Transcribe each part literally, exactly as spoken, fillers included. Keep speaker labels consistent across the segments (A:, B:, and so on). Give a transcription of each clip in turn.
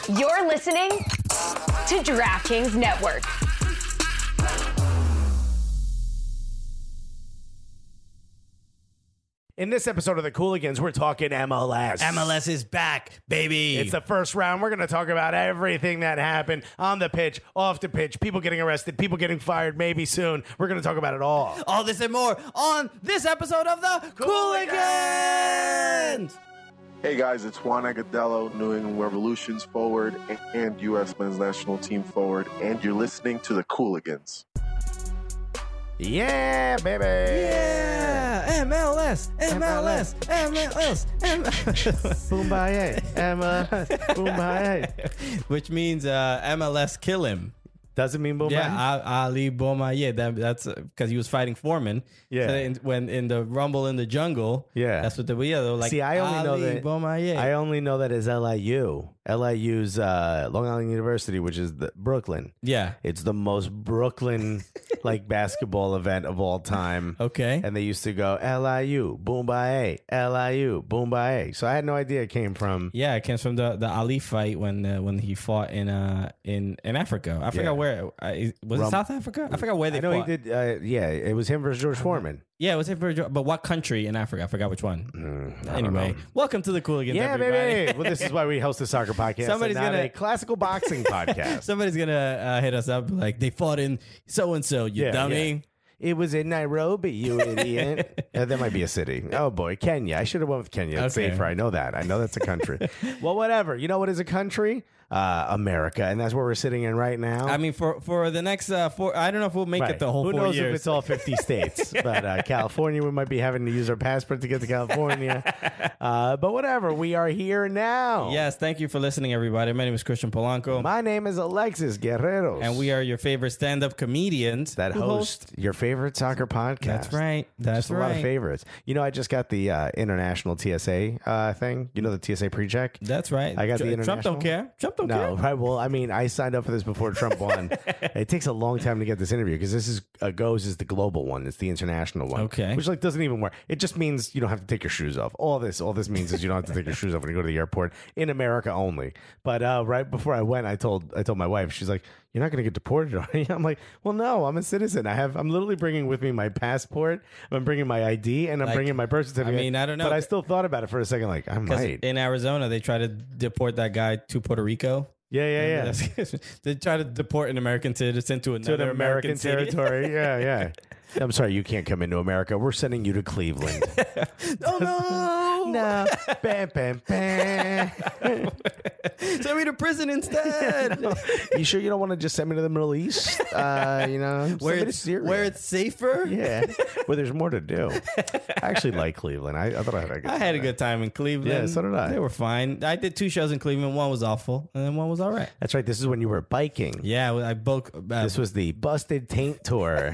A: You're listening to DraftKings Network.
B: In this episode of the Cooligans, we're talking M L S.
C: M L S is back, baby.
B: It's the first round. We're going to talk about everything that happened on the pitch, off the pitch, people getting arrested, people getting fired maybe soon. We're going to talk about it all.
C: All this and more on this episode of the Cooligans.
D: Hey guys, it's Juan Agudelo, New England Revolution's forward and U S men's national team forward, and you're listening to the Cooligans.
B: Yeah, baby.
C: Yeah, M L S, M L S, M L S, M L S.
B: Boombaye, M L S, Boombaye.
C: Which means uh, M L S kill him.
B: Does it mean Boombaye?
C: Yeah, Ali Bomaye. That, that's because uh, he was fighting Foreman.
B: Yeah.
C: So in, when in the Rumble in the Jungle.
B: Yeah.
C: That's what they were. Yeah, they were like,
B: See, I only
C: Ali
B: know that.
C: Bomaye.
B: I only know that as L I U. L I U's uh, Long Island University, which is the Brooklyn.
C: Yeah.
B: It's the most Brooklyn like basketball event of all time.
C: Okay.
B: And they used to go L I U, Boombaye, L I U, Boombaye. So I had no idea it came from.
C: Yeah, it came from the, the Ali fight when uh, when he fought in uh in, in Africa. I forgot
B: Yeah.
C: where. Uh, was
B: Rum-
C: it South Africa? I forgot where they
B: I know
C: fought.
B: he did. Uh, yeah, it was him versus George Foreman.
C: Yeah, it was him for but what country in Africa? I forgot which one.
B: Mm, I don't
C: Anyway,
B: know.
C: welcome to the Cooligans,
B: Yeah,
C: everybody.
B: baby. Well, this is why we host a soccer podcast.
C: Somebody's
B: and not
C: gonna-
B: a classical boxing podcast.
C: Somebody's gonna uh, hit us up like they fought in so and so. You
B: Yeah,
C: dummy.
B: yeah. It was in Nairobi, you idiot. uh, that might be a city. Oh, boy. Kenya. I should have went with Kenya. It's
C: Okay.
B: safer. I know that. I know that's a country. Well, whatever. You know what is a country? Uh, America. And that's where we're sitting in right now.
C: I mean, for for the next uh, four, I don't know if we'll make
B: Right.
C: it the whole
B: Who
C: four
B: knows
C: years.
B: if it's all fifty states. But uh, California, we might be having to use our passport to get to California. Uh, but whatever. We are here now.
C: Yes, thank you for listening, everybody. My name is Christian Polanco,
B: My name is Alexis Guerreros.
C: and we are your favorite stand-up comedians
B: that
C: who
B: host your favorite soccer podcast.
C: That's right. That's
B: Just a lot of
C: right.
B: favorites. You know, I just got the uh, international T S A uh, thing. You know, the T S A pre-check.
C: That's right.
B: I got the
C: Tr-
B: international.
C: Trump don't care. Trump don't
B: No,
C: care.
B: right. Well, I mean, I signed up for this before Trump won. It takes a long time to get this interview because this is uh, goes is the global one. It's the international one.
C: Okay.
B: Which like doesn't even work. It just means you don't have to take your shoes off. All this, all this means is you don't have to take your shoes off when you go to the airport in America only. But uh, right before I went, I told I told my wife, she's like, "You're not going to get deported, are you?" I'm like, "Well, no, I'm a citizen. I have. I'm literally bringing with me my passport. I'm bringing my I D, and I'm
C: Like,
B: bringing my birth certificate."
C: I mean, I don't know.
B: but I still thought about it for a second. Like, I
C: Because
B: might.
C: in Arizona, they try to deport that guy to Puerto Rico.
B: Yeah, yeah, yeah.
C: They try to deport an American citizen to
B: To
C: another
B: an American,
C: city.
B: territory. Yeah, yeah. I'm sorry, you can't come into America. We're sending you to Cleveland.
C: Oh no!
B: No. Bam, bam, bam.
C: Send me to prison instead.
B: You sure you don't want to just send me to the Middle East? Uh, you know, send
C: where
B: me to
C: it's
B: Syria.
C: where it's safer.
B: yeah, where there's more to do. I actually like Cleveland. I, I thought I had a good
C: I
B: time
C: had a
B: there.
C: good time in Cleveland.
B: Yeah, so did I.
C: They were fine. I did two shows in Cleveland. One was awful, and then one was all right.
B: That's right. This is when you were biking.
C: Yeah, I both. Uh,
B: This was the Busted Taint Tour.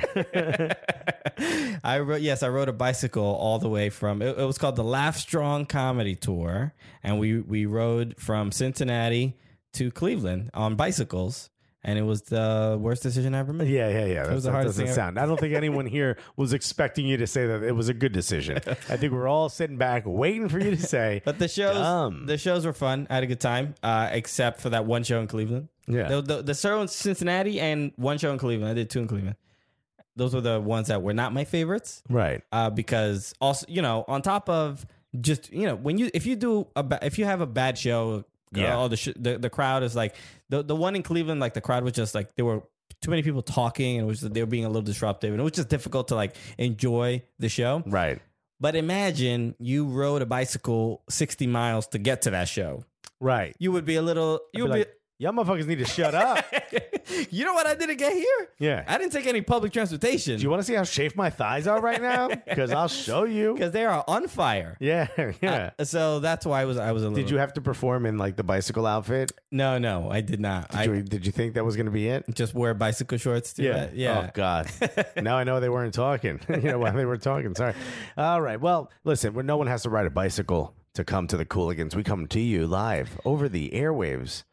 C: I wrote. Yes, I rode a bicycle all the way from. It, it was called the Laugh Strong Comedy Tour, and we we rode from Cincinnati to Cleveland on bicycles, and it was the worst decision I ever made.
B: Yeah, yeah, yeah. That's,
C: was the
B: that
C: hardest
B: doesn't
C: thing
B: sound. I don't think anyone here was expecting you to say that it was a good decision. I think we're all sitting back waiting for you to say.
C: But the shows,
B: Dumb.
C: the shows were fun. I had a good time, uh, except for that one show in Cleveland.
B: Yeah.
C: the, the, the show in Cincinnati and one show in Cleveland. I did two in Cleveland. Those were the ones that were not my favorites.
B: Right.
C: Uh, because also, you know, on top of just, you know, when you if you do a ba- if you have a bad show,
B: Yeah.
C: uh, all the, sh- the the crowd is like the the one in Cleveland, like the crowd was just like there were too many people talking, and it was they were being a little disruptive, and it was just difficult to like enjoy the show.
B: Right.
C: But imagine you rode a bicycle sixty miles to get to that show.
B: Right.
C: You would be a little. You
B: I'd
C: would
B: be
C: be.
B: like, y'all motherfuckers need to shut up.
C: You know what I did to get here?
B: Yeah.
C: I didn't take any public transportation.
B: Do you want to see how chafed my thighs are right now? Because I'll show you.
C: Because they are on fire.
B: Yeah, yeah.
C: Uh, so that's why I was. I was a little.
B: Did you have to perform in like the bicycle outfit?
C: No, no, I did not.
B: Did,
C: I
B: you, did you think that was going to be it?
C: just wear bicycle shorts. To it. yeah.
B: Oh God. Now I know they weren't talking. You know why they were talking. Sorry. All right. Well, listen. When no one has to ride a bicycle to come to the Cooligans, we come to you live over the airwaves.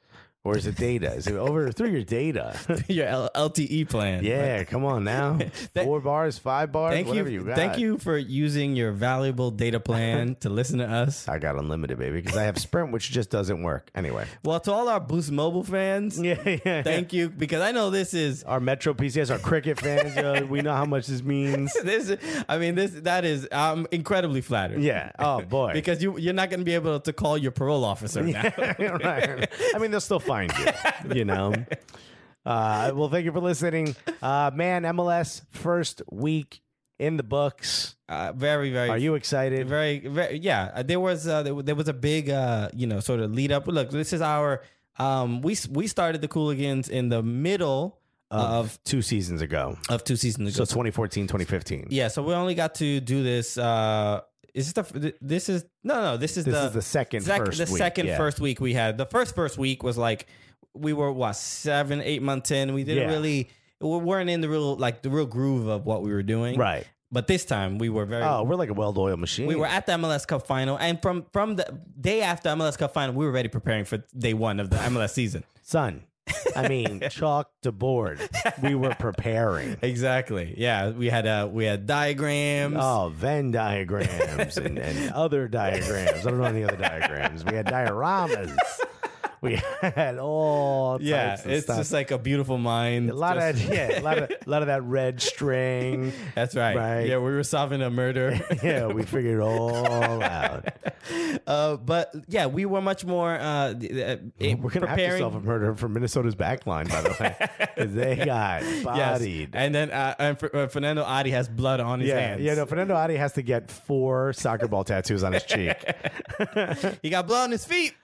B: Or is it data? Is it over through your data?
C: Your L- LTE plan.
B: Yeah, come on now. Four bars, five bars,
C: Thank
B: whatever
C: you.
B: you got.
C: Thank you for using your valuable data plan to listen to us.
B: I got unlimited, baby, because I have Sprint, which just doesn't work. Anyway.
C: Well, to all our Boost Mobile fans,
B: Yeah, yeah, yeah.
C: thank you, because I know this is
B: Our Metro P C S, our cricket fans, yo, we know how much this means.
C: this. I mean, this that is. I'm incredibly flattered.
B: Yeah. Oh, boy.
C: because you you're not going to be able to call your parole officer now.
B: Right. I mean, they'll still find you, you know. Uh, well, thank you for listening. Uh, man, M L S first week in the books.
C: Uh, very, very.
B: Are you excited?
C: Very, very. Yeah, uh, there was uh, there, there was a big uh, you know sort of lead up. Look, this is our um we we started the Cooligans in the middle
B: Of,
C: of
B: two seasons ago.
C: of two seasons ago.
B: So twenty fourteen, twenty fifteen.
C: Yeah, so we only got to do this. Uh, is this the? This is no, no. This is
B: This
C: the
B: is the second
C: sec-
B: first
C: the
B: week.
C: second
B: yeah.
C: first week we had. The first first week was like we were what seven eight months in. We didn't
B: Yeah.
C: really we weren't in the real like the real groove of what we were doing.
B: Right.
C: But this time we were very.
B: Oh, we're like a well-oiled machine.
C: We were at the M L S Cup final, and from from the day after M L S Cup final, we were already preparing for day one of the M L S season.
B: Son, I mean, chalk to board. We were preparing.
C: Exactly. Yeah, we had uh we had diagrams.
B: Oh, Venn diagrams and, and other diagrams. I don't know any other diagrams. We had dioramas. We had all types
C: yeah,
B: of
C: it's
B: stuff.
C: just like a beautiful mind.
B: a lot
C: Just-
B: of yeah, a lot of a lot of that red string.
C: That's right.
B: Right.
C: Yeah, we were solving a murder.
B: Yeah, we figured it all out.
C: uh, but yeah, we were much more uh, uh,
B: We're gonna have to
C: preparing.
B: solve a murder from Minnesota's backline, by the way, because they got
C: Yes.
B: bodied.
C: And then uh, and F- uh, Fernando Adi has blood on his
B: Yeah,
C: hands.
B: yeah. No, Fernando Adi has to get four soccer ball tattoos on his cheek.
C: He got blood on his feet.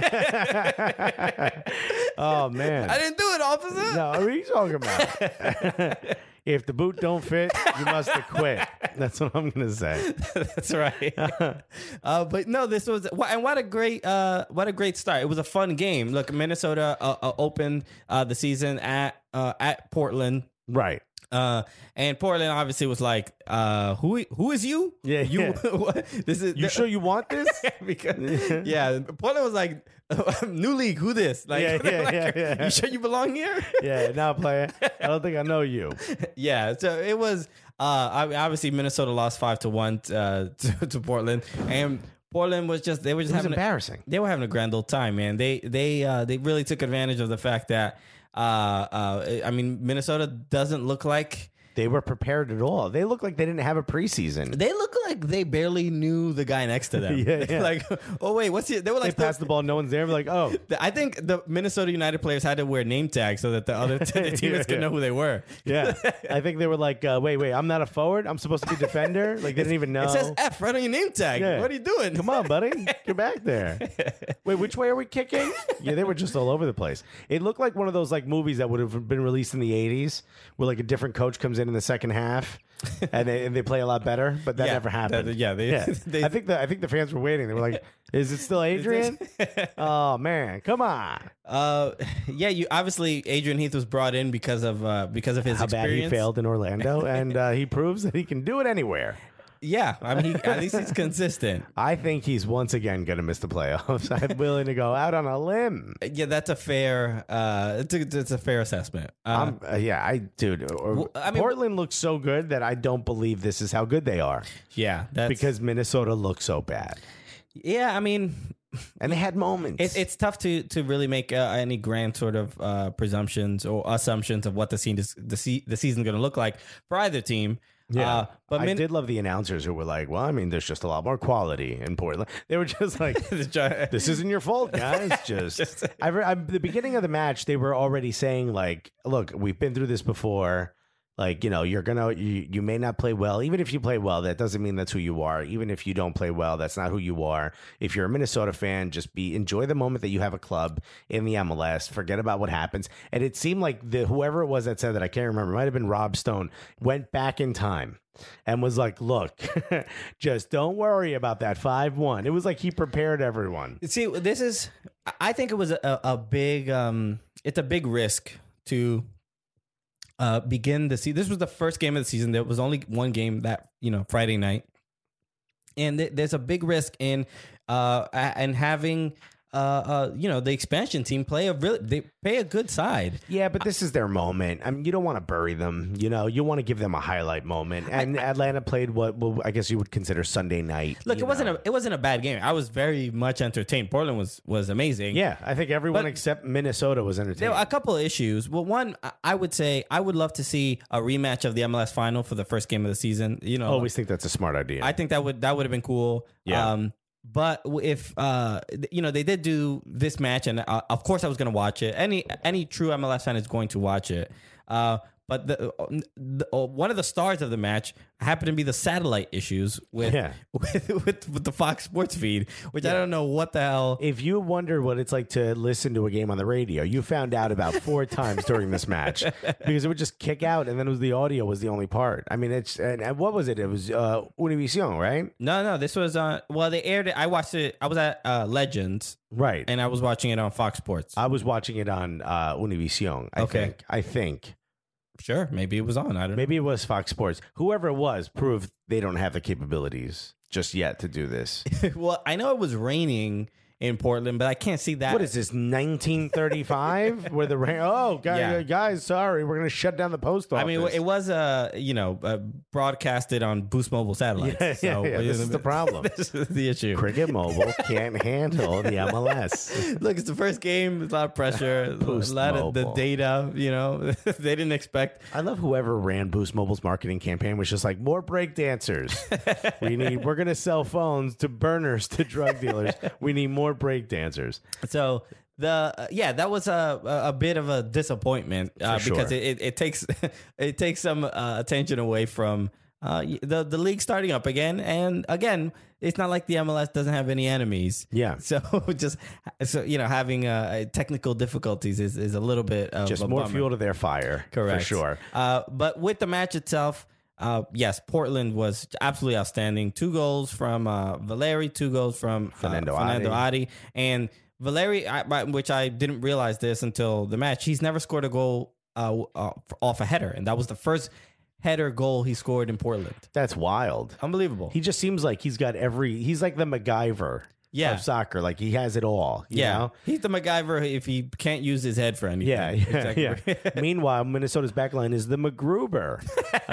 B: Oh man.
C: I didn't do it, officer.
B: No, what are you talking about? If the boot don't fit, you must have quit. That's what I'm gonna say.
C: That's right. uh, but no, this was and what a great uh, what a great start. It was a fun game. Look, Minnesota uh, uh, opened uh, the season at uh, at Portland.
B: Right.
C: Uh, and Portland obviously was like, uh, who who is you?
B: Yeah,
C: you.
B: yeah.
C: What? This is
B: You sure you want this?
C: because yeah, Portland was like, new league. Who this? Like,
B: Yeah, yeah,
C: like,
B: yeah, yeah.
C: You sure you belong here?
B: Yeah, now player. I don't think I know you.
C: Yeah, so it was uh I- obviously Minnesota lost five to one uh, to, to Portland, and Portland was just they were just
B: It was
C: having a,
B: embarrassing.
C: they were having a grand old time, man. They they uh, they really took advantage of the fact that uh uh I mean Minnesota doesn't look like
B: They were prepared at all. They looked like they didn't have a preseason.
C: they look like they barely knew the guy next to them.
B: Yeah, yeah.
C: Like, oh wait, what's he? They were
B: They
C: like
B: passed the ball, no one's there. We're like, oh,
C: I think the Minnesota United players had to wear name tags so that the other the teammates
B: Yeah,
C: could
B: yeah.
C: know who they were.
B: yeah. I think they were like, uh, wait, wait, I'm not a forward. I'm supposed to be defender. Like they didn't even know.
C: It says F right on your name tag.
B: Yeah.
C: What are you doing?
B: Come on, buddy. Get back there. Wait, which way are we kicking? Yeah, they were just all over the place. It looked like one of those like movies that would have been released in the eighties where like a different coach comes in in the second half and they, and they play a lot better, but that
C: Yeah,
B: never happened.
C: that- yeah, they- they-
B: I think the I think the fans were waiting. They were like, is it still Adrian? Oh man, come on.
C: Uh, yeah, you obviously Adrian Heath was brought in because of uh, because of his
B: How bad
C: experience.
B: he failed in Orlando, and uh, he proves that he can do it anywhere.
C: Yeah, I mean, he, at least he's consistent.
B: I think he's once again going to miss the playoffs. I'm willing to go out on a limb.
C: Yeah, that's a fair. Uh, it's a, it's a fair assessment. Uh,
B: I'm, uh, yeah, I dude. Or,
C: Well, I mean-
B: Portland looks so good that I don't believe this is how good they are
C: yeah, that's
B: because Minnesota looks so bad,
C: yeah. I mean,
B: and they had moments.
C: it, it's tough to to really make uh, any grand sort of uh, presumptions or assumptions of what the scene is, the se- the season's going to look like for either team.
B: yeah,
C: uh, but
B: I
C: Min-
B: did love the announcers who were like, "Well, I mean, there's just a lot more quality in Portland." They were just like, "This isn't your fault, guys." Just,
C: Just-
B: I, re- I the beginning of the match, they were already saying like, "Look, we've been through this before. Like, you know, you're gonna, you, you may not play well. Even if you play well, that doesn't mean that's who you are. Even if you don't play well, that's not who you are. If you're a Minnesota fan, just be enjoy the moment that you have a club in the M L S. Forget about what happens." And it seemed like the whoever it was that said that, I can't remember, it might have been Rob Stone, went back in time and was like, "Look, just don't worry about that five one." It was like he prepared everyone.
C: See, this is. I think it was a, a big. Um, it's a big risk to uh, begin the season. This was the first game of the season. There was only one game that you know Friday night, and th- there's a big risk in uh and having uh, uh, you know, the expansion team play a really they play a good side.
B: Yeah, but this is their moment. I mean, you don't want to bury them. You know, you want to give them a highlight moment. And Atlanta played what well, I guess you would consider Sunday night.
C: Look, it
B: know.
C: wasn't a it wasn't a bad game. I was very much entertained. Portland was was amazing.
B: Yeah, I think everyone
C: But-
B: except Minnesota was entertained.
C: There were a couple of issues. Well, one, I- I would say I would love to see a rematch of the M L S final for the first game of the season. You know,
B: I always think that's a smart idea.
C: I think that would that would have been cool.
B: Yeah.
C: Um, but if uh, th- you know, they did do this match, and uh, of course I was going to watch it. Any any true M L S fan is going to watch it. Uh, but the, the uh, one of the stars of the match happened to be the satellite issues with
B: Yeah.
C: with, with, with the Fox Sports feed, which I don't know what the hell.
B: If you wonder what it's like to listen to a game on the radio, you found out about four times during this match because it would just kick out, and then it was the audio was the only part. I mean, it's and, and what was it? It was uh, Univision, right?
C: No, no, this was on. Well, they aired it. I watched it. I was at uh, Legends,
B: Right.
C: and I was watching it on Fox Sports.
B: I was watching it on uh, Univision. I
C: Okay.
B: think. I think
C: Sure, maybe it was on. I don't know.
B: maybe it was Fox Sports. Whoever it was proved they don't have the capabilities just yet to do this.
C: Well, I know it was raining in Portland, but I can't see that.
B: What is this, nineteen thirty-five? Where the rain? Oh, guys,
C: Yeah.
B: guys, sorry, we're gonna shut down the post office.
C: I mean, it was uh, you know, uh, broadcasted on Boost Mobile satellites.
B: Yeah,
C: so
B: yeah, yeah, this is the problem.
C: This is the issue.
B: Cricket Mobile can't handle the M L S.
C: Look, it's the first game. It's a lot of pressure. a
B: Boost
C: lot of the
B: Mobile.
C: data. You know, they didn't expect.
B: I love whoever ran Boost Mobile's marketing campaign was just like, more break dancers. we need. We're gonna sell phones to burners to drug dealers. We need more break dancers.
C: So the uh, yeah, that was a a a bit of a disappointment uh,
B: For
C: because
B: sure.
C: it, it, it takes it takes some uh, attention away from uh, the the league starting up again, and again, it's not like the M L S doesn't have any enemies.
B: Yeah.
C: So just so you know, having uh, technical difficulties is, is a little bit of
B: Just
C: a
B: more
C: bummer.
B: fuel to their fire.
C: Correct.
B: For sure.
C: Uh, but with the match itself, uh, yes, Portland was absolutely outstanding. Two goals from uh, Valeri, two goals from uh,
B: Fernando
C: Fernando
B: Adi.
C: Adi. And Valeri, I, I- which I didn't realize this until the match, he's never scored a goal uh, uh, off a header. And that was the first header goal he scored in Portland.
B: That's wild.
C: Unbelievable.
B: He just seems like he's got every. He's like the MacGyver
C: Yeah.
B: of soccer. Like he has it all. You
C: yeah.
B: know?
C: He's the MacGyver if he can't use his head for anything.
B: Yeah, yeah,
C: Exactly.
B: yeah. Meanwhile, Minnesota's backline is the MacGruber.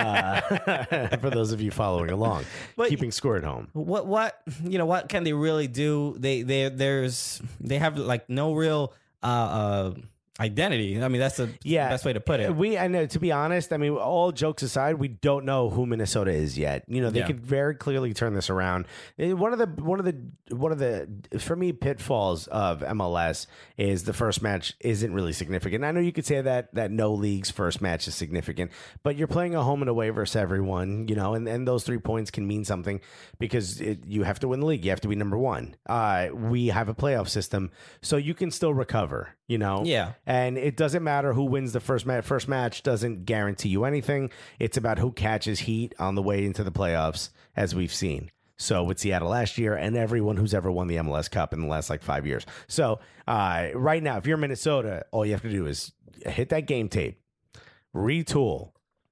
B: Uh, for those of you following along,
C: But-
B: keeping score at home.
C: what what you know what can they really do? They they there's they have like no real uh, uh identity. I mean, that's the
B: Yeah,
C: best way to put it.
B: We, I know. To be honest, I mean, all jokes aside, we don't know who Minnesota is yet. You know, they
C: Yeah.
B: could very clearly turn this around. Eh, One of the, one of the, one of the, for me, pitfalls of M L S is the first match isn't really significant. I know you could say that that no league's first match is significant, but you're playing a home and away versus everyone. You know, and, and those three points can mean something because it, you have to win the league. You have to be number one. Uh, we have a playoff system, so you can still recover. You know,
C: Yeah.
B: and it doesn't matter who wins the first match. First match doesn't guarantee you anything. It's about who catches heat on the way into the playoffs, as we've seen. So with Seattle last year and everyone who's ever won the M L S Cup in the last like five years. So uh, right now, if you're Minnesota, all you have to do is hit that game tape, retool,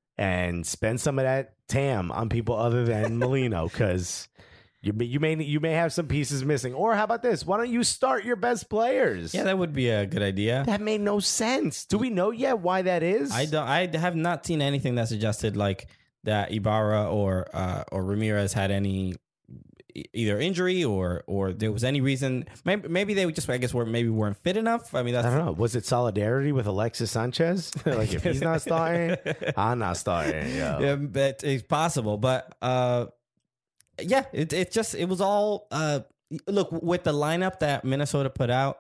B: and spend some of that T A M on people other than Molino because you may, you may you may have some pieces missing. Or how about this? Why don't you start your best players?
C: Yeah, that would be a good idea.
B: That made no sense. Do we know yet why that is?
C: I don't. I have not seen anything that suggested like that Ibarra or uh, or Ramirez had any e- either injury or or there was any reason. Maybe maybe they just I guess were maybe weren't fit enough. I mean, that's
B: I don't know. Was it solidarity with Alexis Sanchez? Like if he's not starting, I'm not starting. Yo.
C: Yeah, but it's possible. But uh, yeah, it it just it was all uh, look with the lineup that Minnesota put out.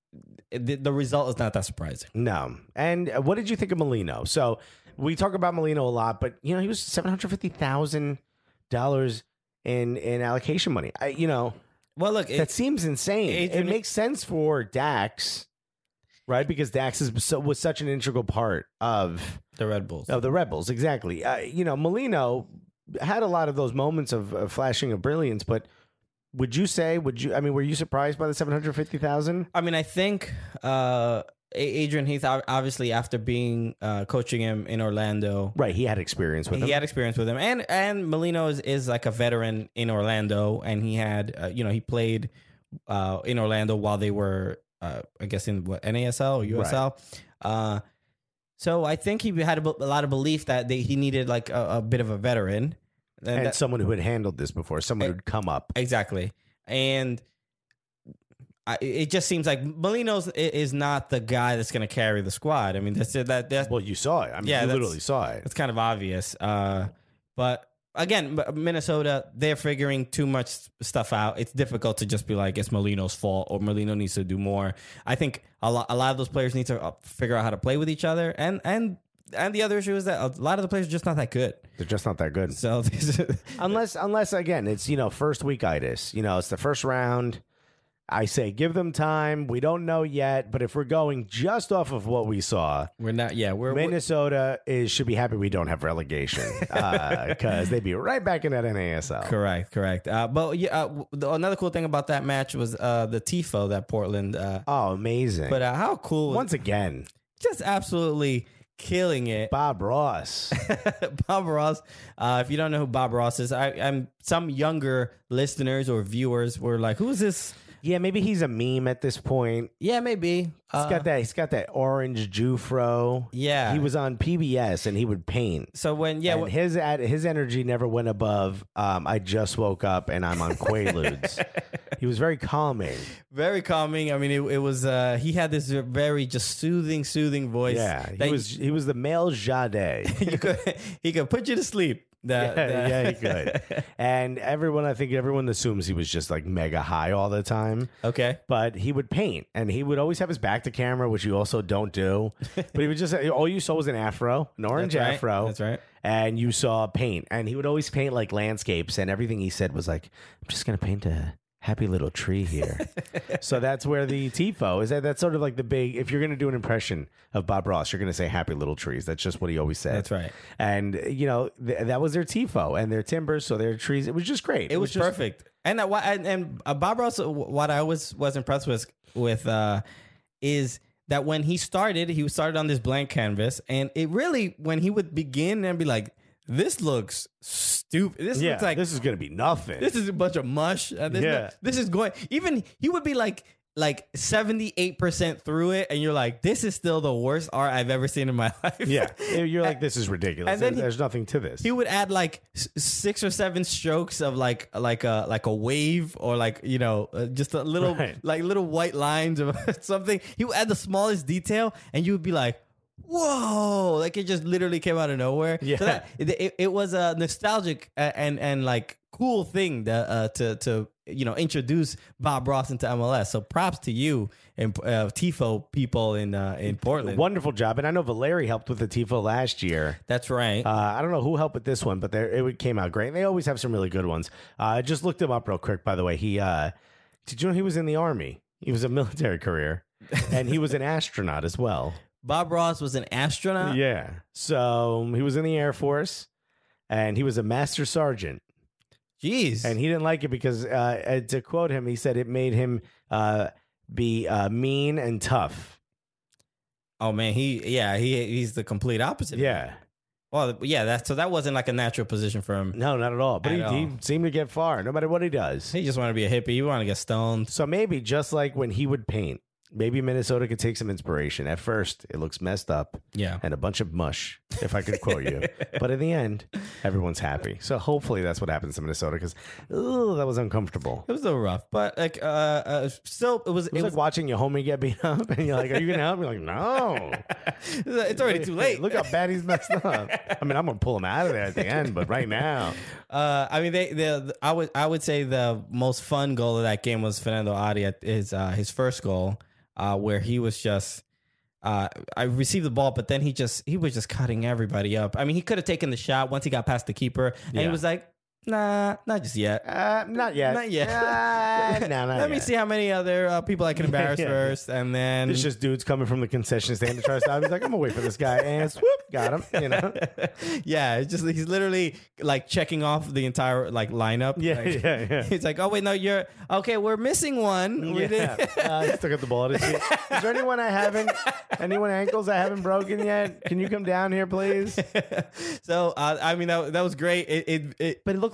C: The, the result is not that surprising.
B: No. And what did you think of Molino? So we talk about Molino a lot, but you know he was seven hundred fifty thousand dollars in in allocation money. I, you know
C: Well, look,
B: that
C: it,
B: seems insane.
C: Adrian-
B: it makes sense for Dax, right? Because Dax is so, was such an integral part of.
C: the Red Bulls.
B: Of the Rebels, exactly. Uh, you know, Molino had a lot of those moments of, of flashing of brilliance, but would you say, would you, I mean, were you surprised by the seven hundred fifty thousand?
C: I mean, I think uh, A- Adrian Heath, ob- obviously, after being uh, coaching him in Orlando,
B: Right. He had experience with
C: he
B: him.
C: had experience with him, and and Molino is, is like a veteran in Orlando, and he had uh, you know he played uh, in Orlando while they were, uh, I guess, in what, N A S L or U S L. Right. Uh, so I think he had a, a lot of belief that they, he needed like a, a bit of a veteran.
B: And, and
C: that,
B: someone who had handled this before, someone who'd come up.
C: Exactly. And I, it just seems like Molino's is not the guy that's going to carry the squad. I mean, that's that. That's,
B: well, you saw it. I mean,
C: yeah,
B: you literally saw it.
C: It's kind of obvious. Uh, but again, Minnesota, they're figuring too much stuff out. It's difficult to just be like, it's Molino's fault or Molino needs to do more. I think a lot, a lot of those players need to figure out how to play with each other. And and and the other issue is that a lot of the players are just not that good.
B: They're just not that good.
C: So
B: unless unless again, it's you know first week itis. You know, it's the first round. I say give them time. We don't know yet, but if we're going just off of what we saw,
C: we're not. Yeah, we're
B: Minnesota is should be happy we don't have relegation because uh, they'd be right back in that N A S L.
C: Correct, correct. Uh, but yeah, uh, the, another cool thing about that match was uh, the tifo that Portland. Uh,
B: oh, amazing!
C: But uh, how cool!
B: Once again,
C: just absolutely killing it.
B: Bob Ross.
C: Bob Ross. Uh, if you don't know who Bob Ross is, I, I'm some younger listeners or viewers were like, "Who is this?"
B: Yeah, maybe he's a meme at this point.
C: Yeah, maybe.
B: He's uh, got that. He's got that orange Jufro.
C: Yeah,
B: he was on P B S and he would paint.
C: So when yeah,
B: and
C: when,
B: his ad, his energy never went above. Um, I just woke up and I'm on Quaaludes. He was very calming.
C: Very calming. I mean, it, it was. Uh, he had this very just soothing, soothing voice.
B: Yeah, he was. He was the male Jade.
C: you could, he could put you to sleep. That,
B: yeah,
C: that.
B: yeah, he could. And everyone, I think everyone assumes he was just like mega high all the time.
C: Okay.
B: But he would paint and he would always have his back to camera, which you also don't do. But he would just, all you saw was an afro, an orange
C: That's right.
B: afro.
C: That's right.
B: And you saw paint. And he would always paint like landscapes. And everything he said was like, I'm just going to paint a happy little tree here. So that's where the tifo is. That, that's sort of like the big, if you're going to do an impression of Bob Ross, you're going to say happy little trees. That's just what he always said.
C: That's right.
B: And, you know, th- that was their tifo and their timbers. So their trees, it was just great.
C: It, it was, was
B: just,
C: perfect. And, uh, and, and uh, Bob Ross, what I was, was impressed with, with uh, is that when he started, he started on this blank canvas. And it really, when he would begin and be like, this looks stupid. This
B: yeah,
C: looks like
B: this is gonna be nothing.
C: This is a bunch of mush. Uh, this,
B: yeah.
C: this is going. Even he would be like like seventy-eight percent through it, and you're like, this is still the worst art I've ever seen in my life.
B: Yeah, you're like, this is ridiculous.
C: And then
B: There's
C: he,
B: nothing to this.
C: He would add like six or seven strokes of like like a like a wave or like you know uh, just a little
B: right.
C: like little white lines of something. He would add the smallest detail, and you would be like, whoa, like it just literally came out of nowhere.
B: Yeah.
C: So that, it, it, it was a nostalgic and and like cool thing that, uh, to to you know introduce Bob Ross into M L S. So props to you and uh, tifo people in uh, in Portland.
B: Wonderful job. And I know Valeri helped with the tifo last year.
C: That's right.
B: Uh, I don't know who helped with this one, but it came out great. They always have some really good ones. Uh, I just looked him up real quick, by the way. He uh, did you know he was in the Army? He was a military career, and he was an astronaut as well.
C: Bob Ross was an astronaut?
B: Yeah. So he was in the Air Force and he was a master sergeant.
C: Jeez.
B: And he didn't like it because, uh, to quote him, he said it made him uh, be uh, mean and tough.
C: Oh, man. He, yeah, he he's the complete opposite.
B: Yeah.
C: Well, yeah, that, so that wasn't like a natural position for him.
B: No, not at all. But
C: At
B: he,
C: all.
B: he seemed to get far, no matter what he does.
C: He just wanted to be a hippie. He wanted to get stoned.
B: So maybe just like when he would paint, maybe Minnesota could take some inspiration. At first, it looks messed up
C: Yeah.
B: and a bunch of mush, if I could quote you. But in the end, everyone's happy. So hopefully that's what happens to Minnesota because, ooh, that was uncomfortable.
C: It was a little rough, but like, uh, uh still, it was.
B: It was
C: it
B: like
C: was,
B: watching your homie get beat up, and you're like, "Are you gonna help?" You're like, "No."
C: it's already too late.
B: Look how bad he's messed up. I mean, I'm gonna pull him out of there at the end, but right now,
C: Uh, I mean, they, the I would, I would say the most fun goal of that game was Fernando Adi at his, uh, his first goal, uh, where he was just. Uh, I received the ball, but then he just he was just cutting everybody up. I mean, he could have taken the shot once he got past the keeper, and
B: Yeah.
C: he was like, "Nah, not just yet."
B: uh, not yet,
C: Not yet.
B: Uh, no, not
C: Let
B: yet.
C: me see how many other uh, people I can embarrass
B: Yeah.
C: first, and then
B: It's just dudes coming from the concession stand to try to stop. He's like, "I'm gonna wait for this guy," and swoop, got him. You know?
C: yeah, it's just he's literally like checking off the entire like lineup.
B: Yeah,
C: Like,
B: yeah, yeah.
C: He's like, "Oh wait, no, you're okay. We're missing one. We
B: Yeah,
C: did-
B: uh, he took out the ball. Is, he, is there anyone I haven't, anyone ankles I haven't broken yet? Can you come down here, please?
C: so uh, I mean, that, that was great. It, it, it
B: But it looked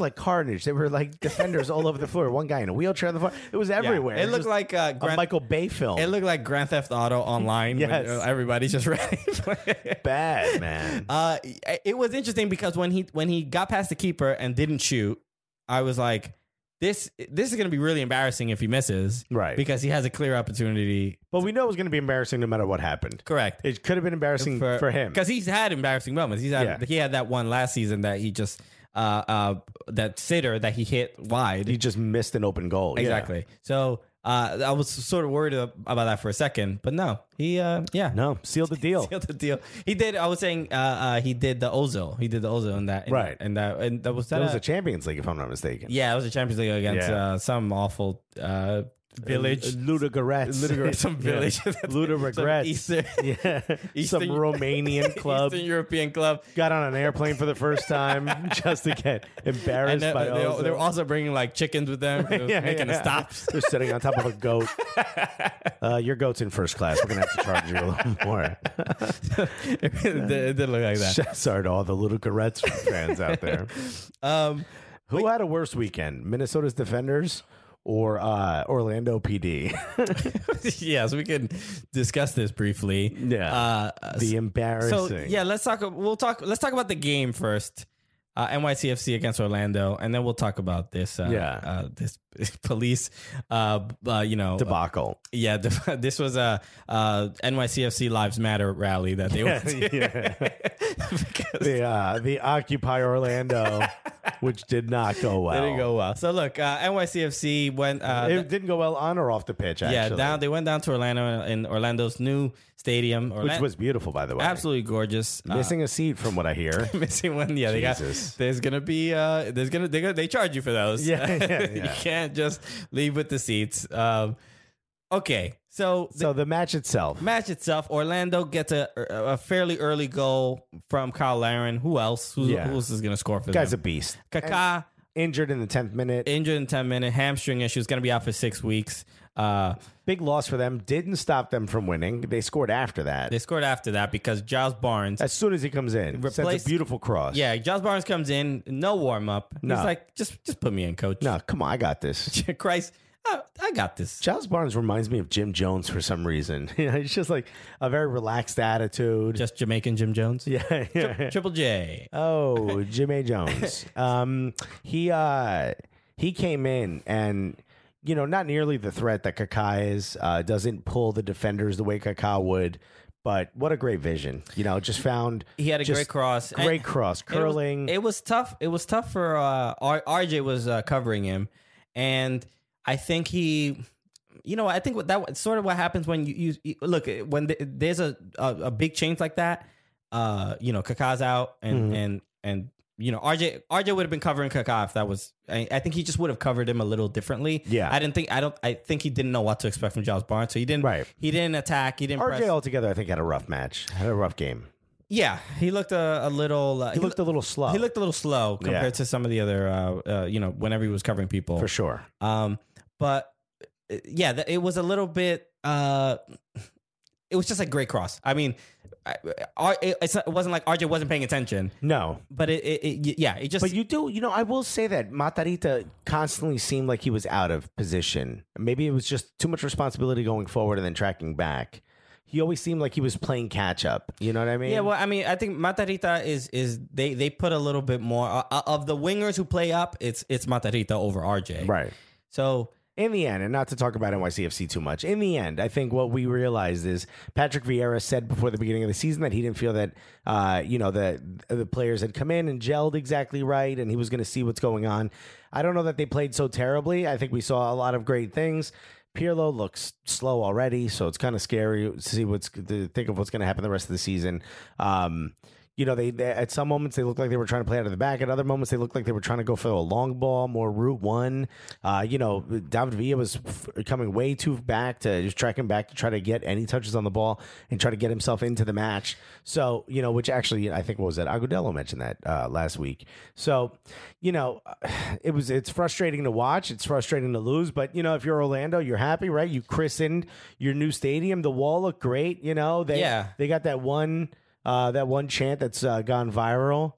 B: like carnage. There were like defenders all over the floor. One guy in a wheelchair on the floor. It was everywhere.
C: It looked
B: Just
C: like uh,
B: a
C: Grand,
B: Michael Bay film.
C: It looked like Grand Theft Auto Online.
B: Yes.
C: When, uh, everybody's just ready. to play.
B: Bad, man.
C: Uh, it was interesting because when he when he got past the keeper and didn't shoot, I was like, this this is going to be really embarrassing if he misses,
B: Right.
C: Because he has a clear opportunity.
B: But we know it was going to be embarrassing no matter what happened.
C: Correct.
B: It could have been embarrassing for, him.
C: because he's had embarrassing moments. He's had
B: Yeah.
C: he had that one last season that he just uh uh that sitter that he hit wide.
B: He just missed an open goal. Yeah.
C: Exactly. So uh, I was sort of worried about that for a second, but no, he uh, yeah,
B: No, sealed the deal.
C: sealed the deal. He did. I was saying uh, uh, he did the Ozil. He did the Ozil in that, in
B: Right.
C: And that, and that was that.
B: That was
C: a-
B: a Champions League, if I'm not mistaken.
C: yeah, it was a Champions League against
B: Yeah.
C: uh, some awful uh, village.
B: Ludogorets.
C: Ludogorets, some village.
B: Ludogorets.
C: Eastern-
B: Yeah.
C: Eastern-
B: Some Romanian club.
C: Eastern European club.
B: Got on an airplane for the first time just to get embarrassed
C: And they,
B: by
C: they,
B: Ozil.
C: they were also bringing like chickens with them, you know,
B: Yeah,
C: making
B: yeah.
C: the stops.
B: They're sitting on top of a goat. Uh, your goat's in first class. We're going to have to charge you a little more.
C: it, did, it did look like that.
B: Sorry to all the Ludogorets fans out there.
C: Um,
B: Who had a worse weekend? Minnesota's Defenders or uh, Orlando P D?
C: yes, we can discuss this briefly.
B: Yeah.
C: Uh,
B: the
C: so
B: embarrassing.
C: yeah, let's talk. We'll talk. Let's talk about the game first. Uh, N Y C F C against Orlando, and then we'll talk about this. Uh,
B: Yeah.
C: uh, this police. Uh, uh, you know,
B: Debacle.
C: uh, yeah. The, this was a uh, N Y C F C Lives Matter rally that they went to.
B: Yeah.
C: because
B: the uh, the Occupy Orlando, which did not go well.
C: they didn't go well. So look, uh, N Y C F C went. Uh,
B: It didn't go well on or off the pitch. Actually,
C: yeah, down. They went down to Orlando in Orlando's new stadium,
B: which
C: Orla-
B: was beautiful, by the way.
C: absolutely gorgeous. Uh,
B: Missing a seat, from what I hear.
C: missing one. Yeah, they got.
B: Jesus.
C: There's gonna be. Uh, there's gonna. They gonna. They charge you for those.
B: Yeah, yeah,
C: you
B: yeah.
C: can't just leave with the seats. Um, okay, so the
B: So the match itself.
C: match itself, Orlando gets a, a fairly early goal from Kyle Larin. Who else? Who's,
B: Yeah.
C: who else is gonna score for
B: Guy's a
C: them?
B: beast.
C: Kaká
B: Injured in the tenth minute.
C: injured in ten minutes, hamstring issues, gonna be out for six weeks. Uh,
B: Big loss for them. Didn't stop them from winning. They scored after that.
C: they scored after that because Giles Barnes.
B: As soon as he comes in, sends
C: Replaced-
B: a beautiful cross.
C: Yeah, Giles Barnes comes in, no warm up.
B: No.
C: He's like, just just put me in, coach.
B: No, come on. I got this.
C: Christ, I, I got this.
B: Giles Barnes reminds me of Jim Jones for some reason. You know, he's just like a very relaxed attitude.
C: Just Jamaican Jim Jones.
B: yeah, yeah.
C: Triple J.
B: Oh, Jimmy Jones. Um, he uh, he came in and, you know, not nearly the threat that Kaká is. Uh, doesn't pull the defenders the way Kaká would. But what a great vision. You know, just found
C: He had a
B: just
C: great cross.
B: Great
C: And
B: cross,
C: it was-
B: curling.
C: It was, tough. It was tough for uh, R- RJ was uh, covering him, and I think he. You know, I think what that sort of what happens when you, you, you look when th- there's a, a a big change like that. Uh, you know, Kaká's out, and
B: Mhm.
C: and and you know, R J R J would have been covering Kaká if that was. I, I think he just would have covered him a little differently.
B: Yeah.
C: I didn't think. I don't. I think he didn't know what to expect from Giles Barnes, so he didn't.
B: Right.
C: He didn't attack. He didn't.
B: R J
C: press.
B: altogether, I think, had a rough match. Had a rough game.
C: Yeah, he looked a, a little. Uh,
B: He looked a little slow.
C: He looked a little slow compared
B: Yeah.
C: to some of the other. Uh, uh, you know, whenever he was covering people.
B: for sure.
C: Um, but uh, yeah, th- it was a little bit. Uh, it was just a great cross. I mean, I, I, it's, it wasn't like R J wasn't paying attention,
B: No.
C: but it, it, it yeah, it just.
B: But you do, you know, I will say that Matarrita constantly seemed like he was out of position. Maybe it was just too much responsibility going forward and then tracking back. He always seemed like he was playing catch up. You know what I mean?
C: yeah, well, I mean, I think Matarrita is is they they put a little bit more uh, of the wingers who play up. It's it's Matarrita over R J.
B: Right.
C: So
B: In the end, and not to talk about N Y C F C too much, in the end, I think what we realized is Patrick Vieira said before the beginning of the season that he didn't feel that, uh, you know, the the players had come in and gelled exactly right, and he was going to see what's going on. I don't know that they played so terribly. I think we saw a lot of great things. Pirlo looks slow already, so it's kind of scary to see what's to think of what's going to happen the rest of the season. Um, You know, they, they at some moments they looked like they were trying to play out of the back. At other moments, they looked like they were trying to go for a long ball, more route one. Uh, you know, David Villa was f- coming way too back to just tracking back to try to get any touches on the ball and try to get himself into the match. So, you know, which actually I think what was that Agudelo mentioned that uh, last week. So, you know, it was it's frustrating to watch. It's frustrating to lose. But you know, if you're Orlando, you're happy, right? You christened your new stadium. The wall looked great. You know, they
C: Yeah.
B: they got that one. Uh, that one chant that's uh, gone viral.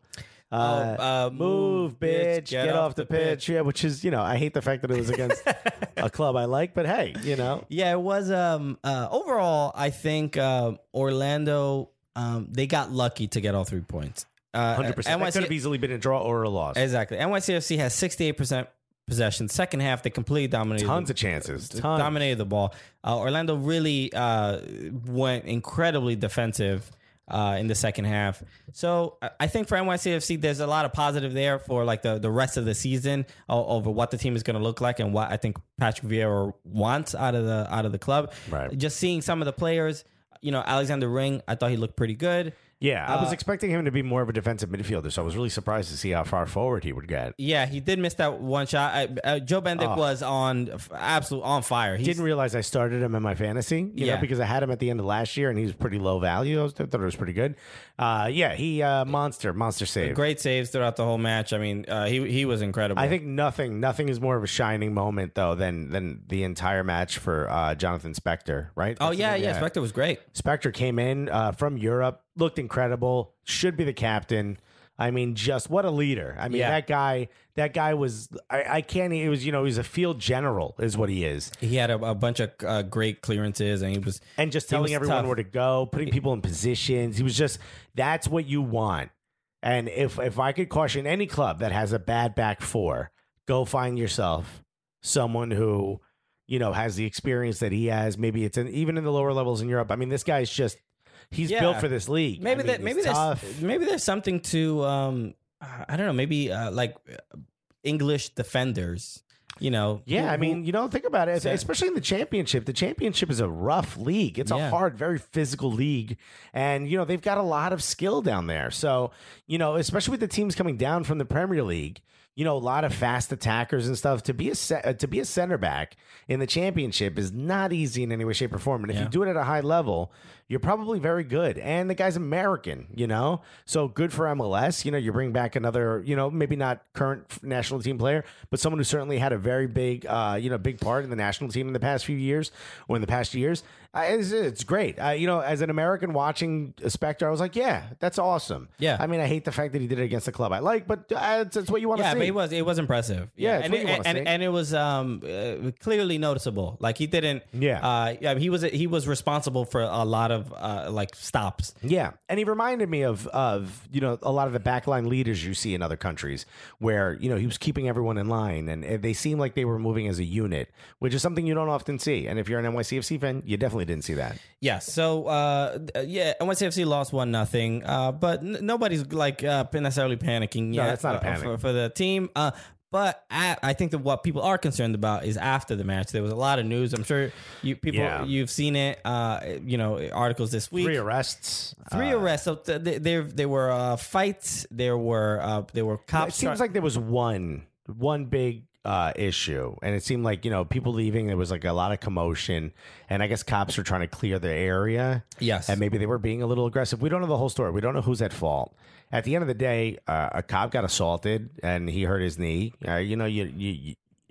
B: Uh,
C: uh,
B: move, bitch, get, off the pitch. Yeah, which is, you know, I hate the fact that it was against a club I like, but hey, you know.
C: Yeah, it was. Um, uh, overall, I think uh, Orlando, um, they got lucky to get all three points. Uh,
B: one hundred percent. That could have easily been a draw or a loss.
C: Exactly. N Y C F C has sixty-eight percent possession. Second half, they completely dominated.
B: Tons
C: the,
B: of chances. Tons.
C: Dominated the ball. Uh, Orlando really uh, went incredibly defensive uh, in the second half. So I- I think for N Y C F C, there's a lot of positive there for like the, the rest of the season o- over what the team is going to look like and what I think Patrick Vieira wants out of the out of the club.
B: Right.
C: Just seeing some of the players, you know, Alexander Ring, I thought he looked pretty good.
B: Yeah, I was
C: Uh,
B: expecting him to be more of a defensive midfielder, so I was really surprised to see how far forward he would get.
C: Yeah, he did miss that one shot. I, uh, Joe Bendick
B: Oh.
C: was on absolute on fire. He's,
B: Didn't realize I started him in my fantasy, you
C: Yeah.
B: know, because I had him at the end of last year and he was pretty low value. I was- thought it was pretty good. Uh, yeah, he uh, monster, monster save.
C: great saves throughout the whole match. I mean, uh, he he was incredible.
B: I think nothing, nothing is more of a shining moment though than than the entire match for uh, Jonathan Spector, right?
C: Oh
B: That's his
C: yeah,
B: name?
C: yeah. Spector was great.
B: Spector came in uh, from Europe, looked incredible, should be the captain. I mean, just what a leader. I mean,
C: Yeah.
B: that guy, that guy was, I, I can't, it was, you know, he's a field general is what he is.
C: He had a, a bunch of uh, great clearances, and he was
B: And just
C: He
B: telling
C: was
B: everyone
C: tough.
B: where to go, putting people in positions. He was just, that's what you want. And if, if I could caution any club that has a bad back four, go find yourself someone who, you know, has the experience that he has. Maybe it's in, even in the lower levels in Europe. I mean, this guy's just, he's
C: Yeah.
B: built for this league.
C: maybe
B: I mean,
C: that
B: he's
C: maybe
B: tough.
C: there's maybe there's something to um I don't know, maybe uh, like uh, English defenders. You know,
B: Yeah,
C: who-
B: I mean, you know, think about it,
C: So-
B: especially in the championship. The championship is a rough league. It's
C: Yeah.
B: a hard, very physical league. And, you know, they've got a lot of skill down there. So, you know, especially with the teams coming down from the Premier League, you know, a lot of fast attackers and stuff. To be a se- uh, to be a center back in the championship is not easy in any way, shape, or form. And if
C: Yeah.
B: you do it at a high level, you're probably very good. And the guy's American, you know, so good for M L S. You know, you bring back another, you know, maybe not current f- national team player, but someone who certainly had a very big, uh, you know, big part in the national team in the past few years or in the past years. Uh, it's, it's great. Uh, you know, as an American watching Spectre, I was like, yeah, that's awesome.
C: Yeah.
B: I mean, I hate the fact that he did it against a club I like, but uh, it's, it's what you want to
C: Yeah,
B: see.
C: but it was it was impressive.
B: Yeah, it's
C: and
B: what
C: it,
B: you wanna
C: and,
B: see.
C: and it was um uh, clearly noticeable. Like he didn't.
B: Yeah.
C: Uh, yeah. He was he was responsible for a lot of uh like stops.
B: Yeah, and he reminded me of of you know a lot of the backline leaders you see in other countries, where you know he was keeping everyone in line, and they seemed like they were moving as a unit, which is something you don't often see. And if you're an N Y C F C fan, you definitely didn't see that.
C: Yeah. So uh yeah, N Y C F C lost one nothing. Uh, but n- nobody's like uh necessarily panicking yet.
B: that's not a
C: uh,
B: panic.
C: for, for the team. Uh. But at, I think that what people are concerned about is after the match. There was a lot of news. I'm sure you people
B: Yeah.
C: you've seen it. Uh, you know, articles this week.
B: Three arrests,
C: Three
B: uh,
C: arrests. So th- th- there, there were uh, fights. There were, uh, there were
B: It
C: cops.
B: seems like there was one one big uh, issue, and it seemed like you know people leaving. There was like a lot of commotion, and I guess cops were trying to clear the area.
C: Yes.
B: and maybe they were being a little aggressive. We don't know the whole story. We don't know who's at fault. At the end of the day, uh, a cop got assaulted and he hurt his knee. Uh, you know, you, you, you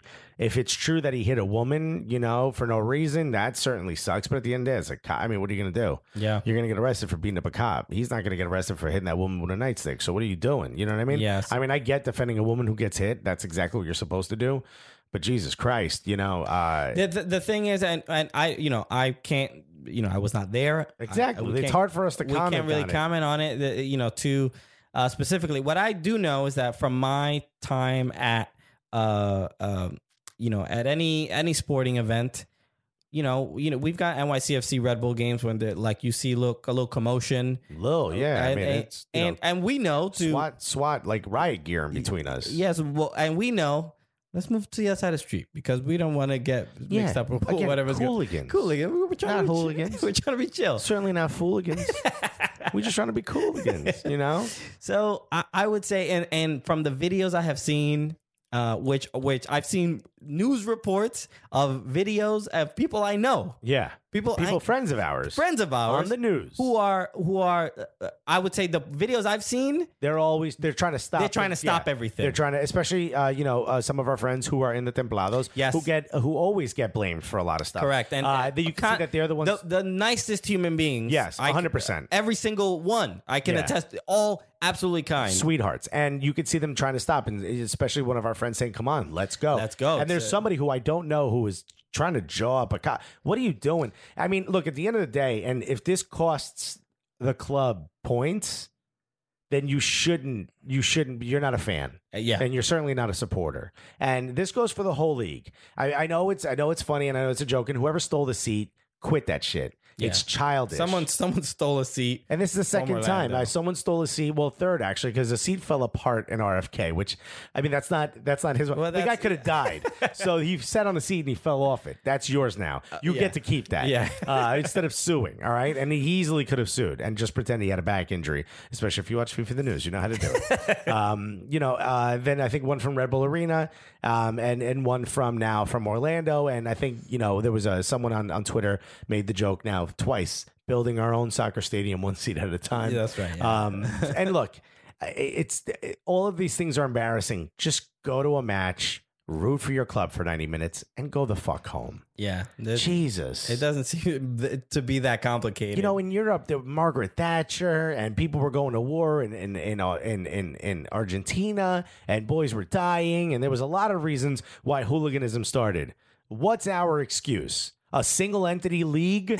B: if it's true that he hit a woman, you know, for no reason, that certainly sucks. But at the end of the day, it's a cop. I mean, what are you going to do?
C: Yeah.
B: You're going to get arrested for beating up a cop. He's not going to get arrested for hitting that woman with a nightstick. So what are you doing? You know what I mean?
C: Yes.
B: I mean, I get defending a woman who gets hit. That's exactly what you're supposed to do. But Jesus Christ, you know. Uh,
C: The, the, the thing is, and, and I, you know, I can't, you know, I was not there.
B: Exactly.
C: I- we
B: It's
C: can't-
B: hard for us to
C: We
B: comment
C: can't really
B: on it.
C: comment on it. the- You know, to uh, specifically, what I do know is that from my time at, uh, um, you know, at any any sporting event, you know, you know, we've got N Y C F C Red Bull games when the like you see look a little commotion.
B: Lil, yeah. I
C: and,
B: mean,
C: and,
B: it's, you
C: and,
B: know,
C: and we know to
B: SWAT, SWAT, like riot gear in between us.
C: yes, well, and we know. Let's move to the other side of the street because we don't want to get
B: Yeah,
C: mixed up with
B: again,
C: whatever's going-
B: hooligans.
C: Hooligans. We're trying
B: Not
C: to be
B: hooligans.
C: Chill. We're trying to be chill.
B: Certainly not fooligans. We're just trying to be cooligans, you know?
C: So I, I would say, and and from the videos I have seen, uh, which which I've seen news reports of videos of people I know.
B: Yeah.
C: People,
B: People,
C: I-
B: friends of ours.
C: friends of ours
B: on the news.
C: who are who are uh, I would say the videos I've seen.
B: They're always they're trying to stop.
C: They're trying to stop
B: yeah.
C: everything.
B: They're trying to, especially uh, you know uh, some of our friends who are in the Templados,
C: Yes.
B: who get who always get blamed for a lot of stuff.
C: Correct, and
B: uh, you can see that they're the ones.
C: the, the nicest human beings.
B: Yes,
C: I-
B: one hundred percent.
C: Every single one, I can
B: Yeah.
C: attest. All absolutely kind.
B: Sweethearts, and you could see them trying to stop, and especially one of our friends saying, "Come on, let's go,
C: Let's go."
B: And there's
C: It's a-
B: somebody who I don't know who is trying to jaw up a cop. What are you doing? I mean, look, at the end of the day, and if this costs the club points, then you shouldn't. You shouldn't. You're not a fan.
C: Uh, yeah.
B: And you're certainly not a supporter. And this goes for the whole league. I, I know it's I know it's funny and I know it's a joke. And whoever stole the seat, quit that shit.
C: Yeah.
B: It's childish.
C: Someone someone stole a seat.
B: And this is the second time.
C: Orlando.
B: I, someone stole a seat. Well, third actually, because the seat fell apart in R F K. Which, I mean, that's not that's not his.
C: Well,
B: the guy
C: that's-
B: could have died. So he sat on the seat and he fell off it. That's yours now. You
C: yeah.
B: get to keep that.
C: Yeah.
B: uh, instead of suing. All right. And he easily could have sued and just pretend he had a back injury. Especially if you watch FIFA the News, you know how to do it. um, you know. Uh, then I think one from Red Bull Arena, um, and and one from now from Orlando. And I think you know there was a someone on on Twitter made the joke now twice. Building our own soccer stadium one seat at a time.
C: Yeah, that's right, yeah.
B: Um, and look, it's all of these things are embarrassing. Just go to a match, root for your club for ninety minutes, and go the fuck home.
C: Yeah. There's-
B: Jesus.
C: It doesn't seem th- to be that complicated.
B: You know, in Europe, there was Margaret Thatcher, and people were going to war in in in, uh, in in in Argentina, and boys were dying, and there was a lot of reasons why hooliganism started. What's our excuse? A single entity league?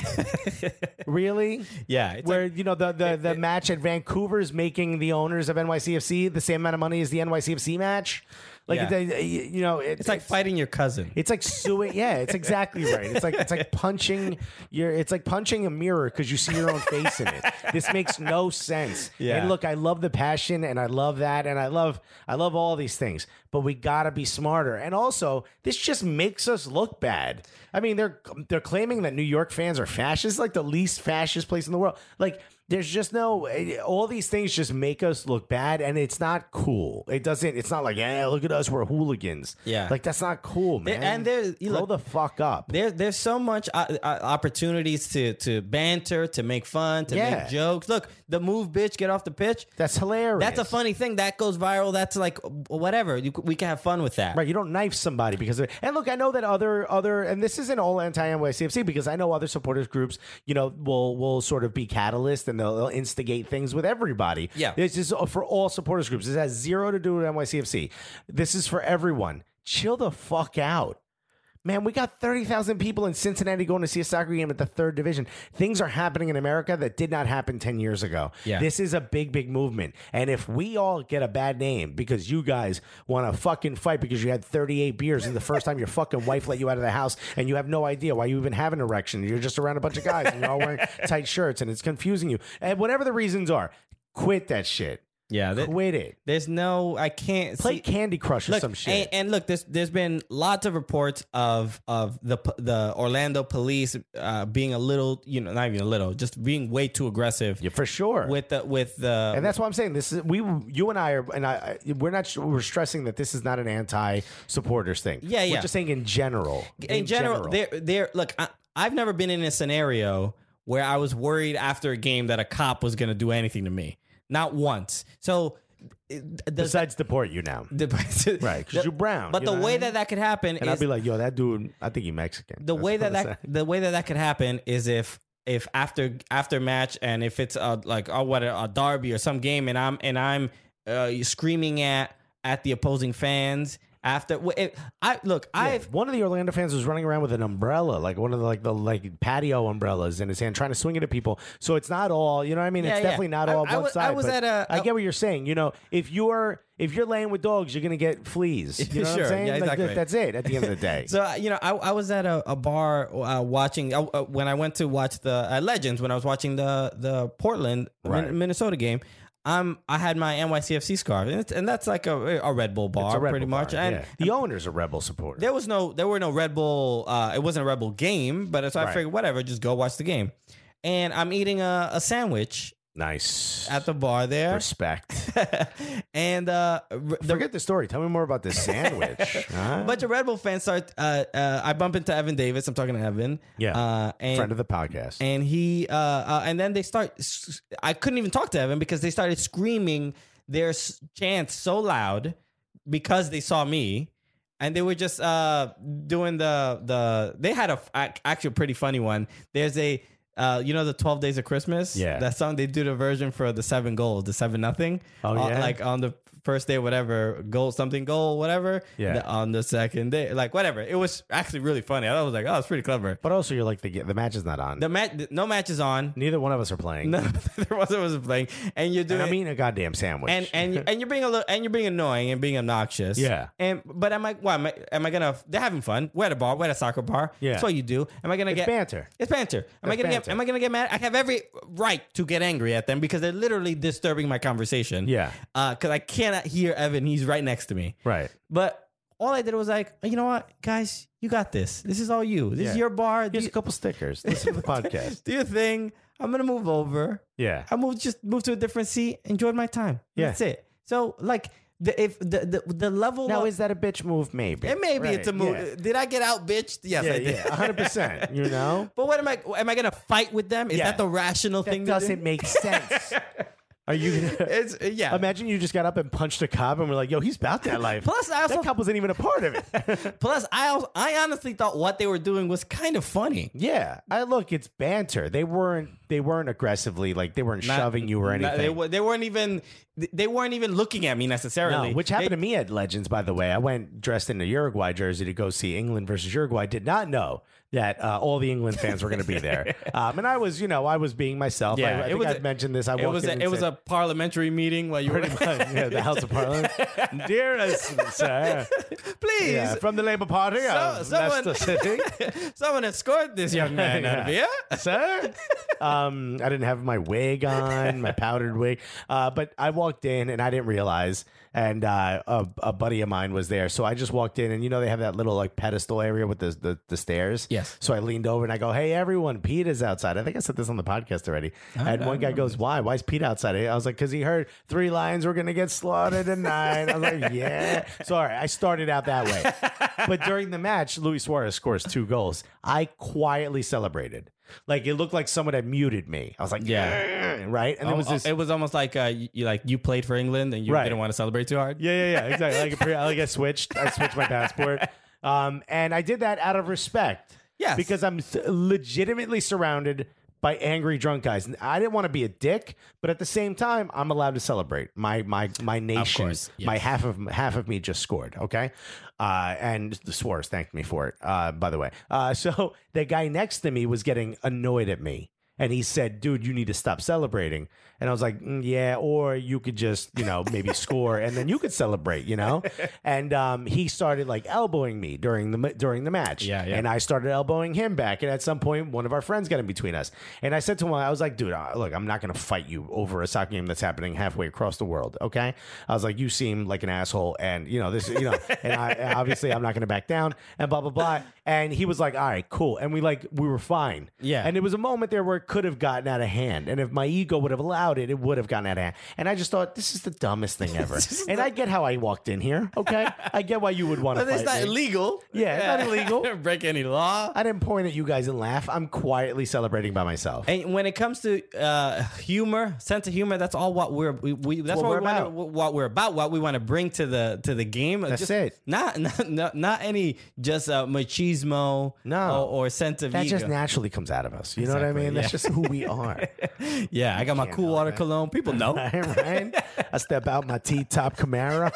B: Really?
C: Yeah, it's
B: Where,
C: like-
B: you know, the, the, the match at Vancouver is making the owners of N Y C F C the same amount of money as the N Y C F C match? Like,
C: Yeah.
B: it- you know, it,
C: it's like fighting your cousin.
B: It's like suing. Yeah, it's exactly right. It's like it's like punching your. It's like punching a mirror because you see your own face in it. This makes no sense.
C: Yeah.
B: And look, I love the passion, and I love that, and I love I love all these things. But we gotta be smarter. And also, this just makes us look bad. I mean, they're they're claiming that New York fans are fascist, like the least fascist place in the world. Like. There's just no, all these things just make us look bad, and it's not cool. It doesn't, it's not like, yeah, look at us, we're hooligans.
C: Yeah.
B: Like, that's not cool, man.
C: and there- you
B: Grow
C: look-
B: the fuck up.
C: There, there's so much uh, uh, opportunities to to banter, to make fun, to
B: Yeah.
C: make jokes. Look, the move, bitch, get off the pitch.
B: That's hilarious.
C: That's a funny thing that goes viral. That's like whatever. You, we can have fun with that.
B: Right, you don't knife somebody because of it. And look, I know that other other and this isn't all anti-N Y C F C because I know other supporters groups, you know, will will sort of be catalyst and they'll, they'll instigate things with everybody.
C: Yeah.
B: This is for all supporters groups. This has zero to do with N Y C F C. This is for everyone. Chill the fuck out. Man, we got thirty thousand people in Cincinnati going to see a soccer game at the third division. Things are happening in America that did not happen ten years ago.
C: Yeah.
B: This is a big, big movement. And if we all get a bad name because you guys want to fucking fight because you had thirty-eight beers and the first time your fucking wife let you out of the house and you have no idea why you even have an erection, you're just around a bunch of guys and you're all wearing tight shirts and it's confusing you. And whatever the reasons are, quit that shit.
C: Yeah, th-
B: Quit it.
C: there's no. I can't
B: Play
C: see-
B: Candy Crush or
C: Look,
B: some shit.
C: And, and look, there's there's been lots of reports of of the p- the Orlando police uh, being a little, you know, not even a little, just being way too aggressive
B: yeah, for sure.
C: with the with the.
B: And that's why I'm saying this is we you and I are and I I- we're not we're stressing that this is not an anti supporters thing.
C: Yeah,
B: We're
C: yeah.
B: just saying in general.
C: in general, there there look, I, I've never been in a scenario where I was worried after a game that a cop was going to do anything to me. Not once. So. it- The,
B: besides deport you now.
C: the,
B: Right, because you're brown.
C: But
B: you
C: the
B: know what
C: way
B: I mean?
C: that that could happen
B: and
C: is
B: I'd be like, yo, that dude, I think he's Mexican.
C: the
B: That's
C: way
B: what
C: that
B: I'm
C: that
B: saying.
C: the way that that could happen is if if after after match and if it's a, like oh what a, a derby or some game and I'm and I'm uh, screaming at at the opposing fans after it, I look
B: Yeah,
C: I've
B: one of the Orlando fans was running around with an umbrella, like one of the like the like patio umbrellas in his hand, trying to swing it at people. So it's not all, you know what I mean?
C: Yeah,
B: it's
C: yeah.
B: definitely not
C: I-
B: all
C: I
B: one
C: was-
B: side.
C: I was
B: but
C: at a-
B: I get what you're saying. You know, if you're if you're laying with dogs, you're gonna get fleas. You know what
C: Sure,
B: I'm saying?
C: yeah,
B: Like,
C: exactly.
B: that- that's it. At the end of the day.
C: So uh, you know, I, I was at a, a bar uh, watching uh, uh, when I went to watch the uh, Legends when I was watching the the Portland
B: Right.
C: Min- Minnesota game. Um, I had my N Y C F C scarf, and, it's, and that's like a, a Red Bull bar,
B: It's a Red
C: pretty
B: Bull
C: much.
B: bar,
C: And
B: yeah. the owner's a Rebel supporter.
C: there was no, there were no Red Bull. Uh, it wasn't a Red Bull game, but so I
B: Right.
C: figured whatever, just go watch the game. And I'm eating a, a sandwich
B: Nice.
C: at the bar there.
B: Respect.
C: and uh, the,
B: Forget the story. Tell me more about this sandwich. Huh?
C: a bunch of Red Bull fans start. Uh, uh, I bump into Evan Davis. I'm talking to Evan.
B: Yeah.
C: Uh, and,
B: Friend of the podcast.
C: and he uh, uh, and then they start. I couldn't even talk to Evan because they started screaming their s- chants so loud because they saw me. And they were just uh, doing the the. They had a ac- actually a pretty funny one. There's a uh, you know the twelve Days of Christmas.
B: Yeah.
C: That song they do the version for the seven goals, the seven nothing.
B: Oh,
C: Uh,
B: yeah?
C: like on the first day, whatever goal, something goal, whatever.
B: Yeah.
C: The- on the second day, like whatever. It was actually really funny. I was like, oh, it's pretty clever.
B: But also, you're like, the, the match is not on.
C: The match, no match is on.
B: Neither one of us are playing.
C: No, there wasn't was playing, and you're doing.
B: And I'm eating a goddamn sandwich.
C: and and you- and you're being a little and you're being annoying and being obnoxious.
B: Yeah.
C: And but am I? Why am I? Am I gonna? They're having fun. We're at a bar. We're at a soccer bar.
B: Yeah.
C: That's what you do. Am I gonna
B: It's
C: get
B: banter.
C: It's banter. Am I
B: It's
C: gonna
B: banter.
C: get? Am I gonna get mad? I have every right to get angry at them because they're literally disturbing my conversation.
B: Yeah.
C: Because I cannot hear Evan. He's right next to me.
B: Right.
C: But all I did was like, you know what, guys, you got this. This is all you. This
B: Yeah.
C: is your bar. Do,
B: Here's
C: you-
B: a couple stickers. Listen to the podcast.
C: do your thing. I'm gonna move over.
B: Yeah.
C: I moved just moved to a different seat, enjoyed my time.
B: Yeah.
C: That's it. So like the if the the, the level
B: Now,
C: of,
B: is that a bitch move? Maybe.
C: and maybe
B: Right,
C: it's a move.
B: Yeah.
C: Did I get out bitched? Yes,
B: Yeah,
C: I did.
B: yeah, one hundred percent. You know?
C: But what am I am I gonna fight with them? Is
B: Yeah.
C: that the rational
B: That
C: thing to
B: doesn't
C: do?
B: make sense. Are you gonna...
C: It's yeah.
B: Imagine you just got up and punched a cop and we're like, yo, he's about that life.
C: Plus, I also
B: that cop wasn't even a part of it.
C: plus I also, I honestly thought what they were doing was kind of funny.
B: Yeah. I look, it's banter. They weren't they weren't aggressively like they weren't
C: Not-
B: shoving you or
C: not-
B: anything.
C: They, wa- they weren't even they weren't even looking at me necessarily.
B: No, which happened
C: They-
B: to me at Legends, by the way. I went dressed in a Uruguay jersey to go see England versus Uruguay. Did not know that uh, all the England fans were going to be there. Um, and I was, you know, I was being myself.
C: Yeah,
B: I, I
C: it
B: think
C: was
B: I've
C: a-
B: mentioned this. I
C: It
B: walked
C: was
B: in
C: a,
B: and
C: it was
B: said-
C: a parliamentary meeting while you were
B: pretty much, yeah, the House of Parliament. Dear us, sir,
C: please.
B: yeah, from the Labour Party
C: So-
B: of
C: someone-
B: Leicester City.
C: Someone escort this young man out of here.
B: Sir, um, I didn't have my wig on, my powdered wig, uh, but I walked in and I didn't realize, and uh, a, a buddy of mine was there, so I just walked in, and you know they have that little like pedestal area with the the, the stairs.
C: Yes.
B: So I leaned over and I go, "Hey, everyone, Pete is outside." I think I said this on the podcast already. And one guy goes, "Why? Why is Pete outside?" I was like, "Because he heard three lions were gonna get slaughtered tonight." I was like, "Yeah." Sorry, I started out that way, but during the match, Luis Suarez scores two goals. I quietly celebrated. Like it looked like someone had muted me. I was like,
C: Yeah.
B: "Yeah," right. And there was this.
C: it was almost like uh, you, you like you played for England and you
B: Right.
C: didn't want to celebrate too hard.
B: Yeah, yeah, yeah, exactly. Like, a pre- like I switched. I switched my passport, um, and I did that out of respect.
C: Yes.
B: because I'm s- legitimately surrounded by angry drunk guys. And I didn't want to be a dick, but at the same time, I'm allowed to celebrate. My my my nation,
C: course, yes.
B: my half of half of me just scored. Okay, uh, and the Suarez thanked me for it. Uh, by the way, uh, so the guy next to me was getting annoyed at me. And he said, "Dude, you need to stop celebrating." And I was like, mm, "Yeah, or you could just, you know, maybe score, and then you could celebrate, you know." And um, he started like elbowing me during the during the match.
C: Yeah, yeah.
B: And I started elbowing him back. And at some point, one of our friends got in between us. And I said to him, I was like, "Dude, uh, look, I'm not going to fight you over a soccer game that's happening halfway across the world. Okay?" I was like, "You seem like an asshole, and you know this, you know, and I obviously I'm not going to back down." And blah blah blah. And he was like, "All right, cool." And we like we were fine.
C: Yeah.
B: And it was a moment there where it could have gotten out of hand. And if my ego would have allowed it, it would have gotten out of hand. And I just thought, this is the dumbest thing ever. And I get how I walked in here. Okay. I get why you would want to
C: But
B: fight
C: it's not
B: me.
C: illegal.
B: Yeah, it's not illegal.
C: Break any law.
B: I didn't point at you guys and laugh. I'm quietly celebrating by myself.
C: And when it comes to uh, humor, sense of humor, that's all what we're we, we that's
B: what
C: what,
B: we're
C: we wanna,
B: about.
C: what we're about, what we want to bring to the to the game.
B: That's
C: Just
B: it.
C: Not not not, not any just uh, machismo
B: No.
C: or, or sense of
B: That
C: ego.
B: just naturally comes out of us. You know what I
C: Exactly,
B: mean? That's
C: yeah.
B: just who we are.
C: yeah, I got my
B: can't
C: cool
B: help
C: water
B: it.
C: cologne. People know.
B: Right, right? I step out my T-top Camaro.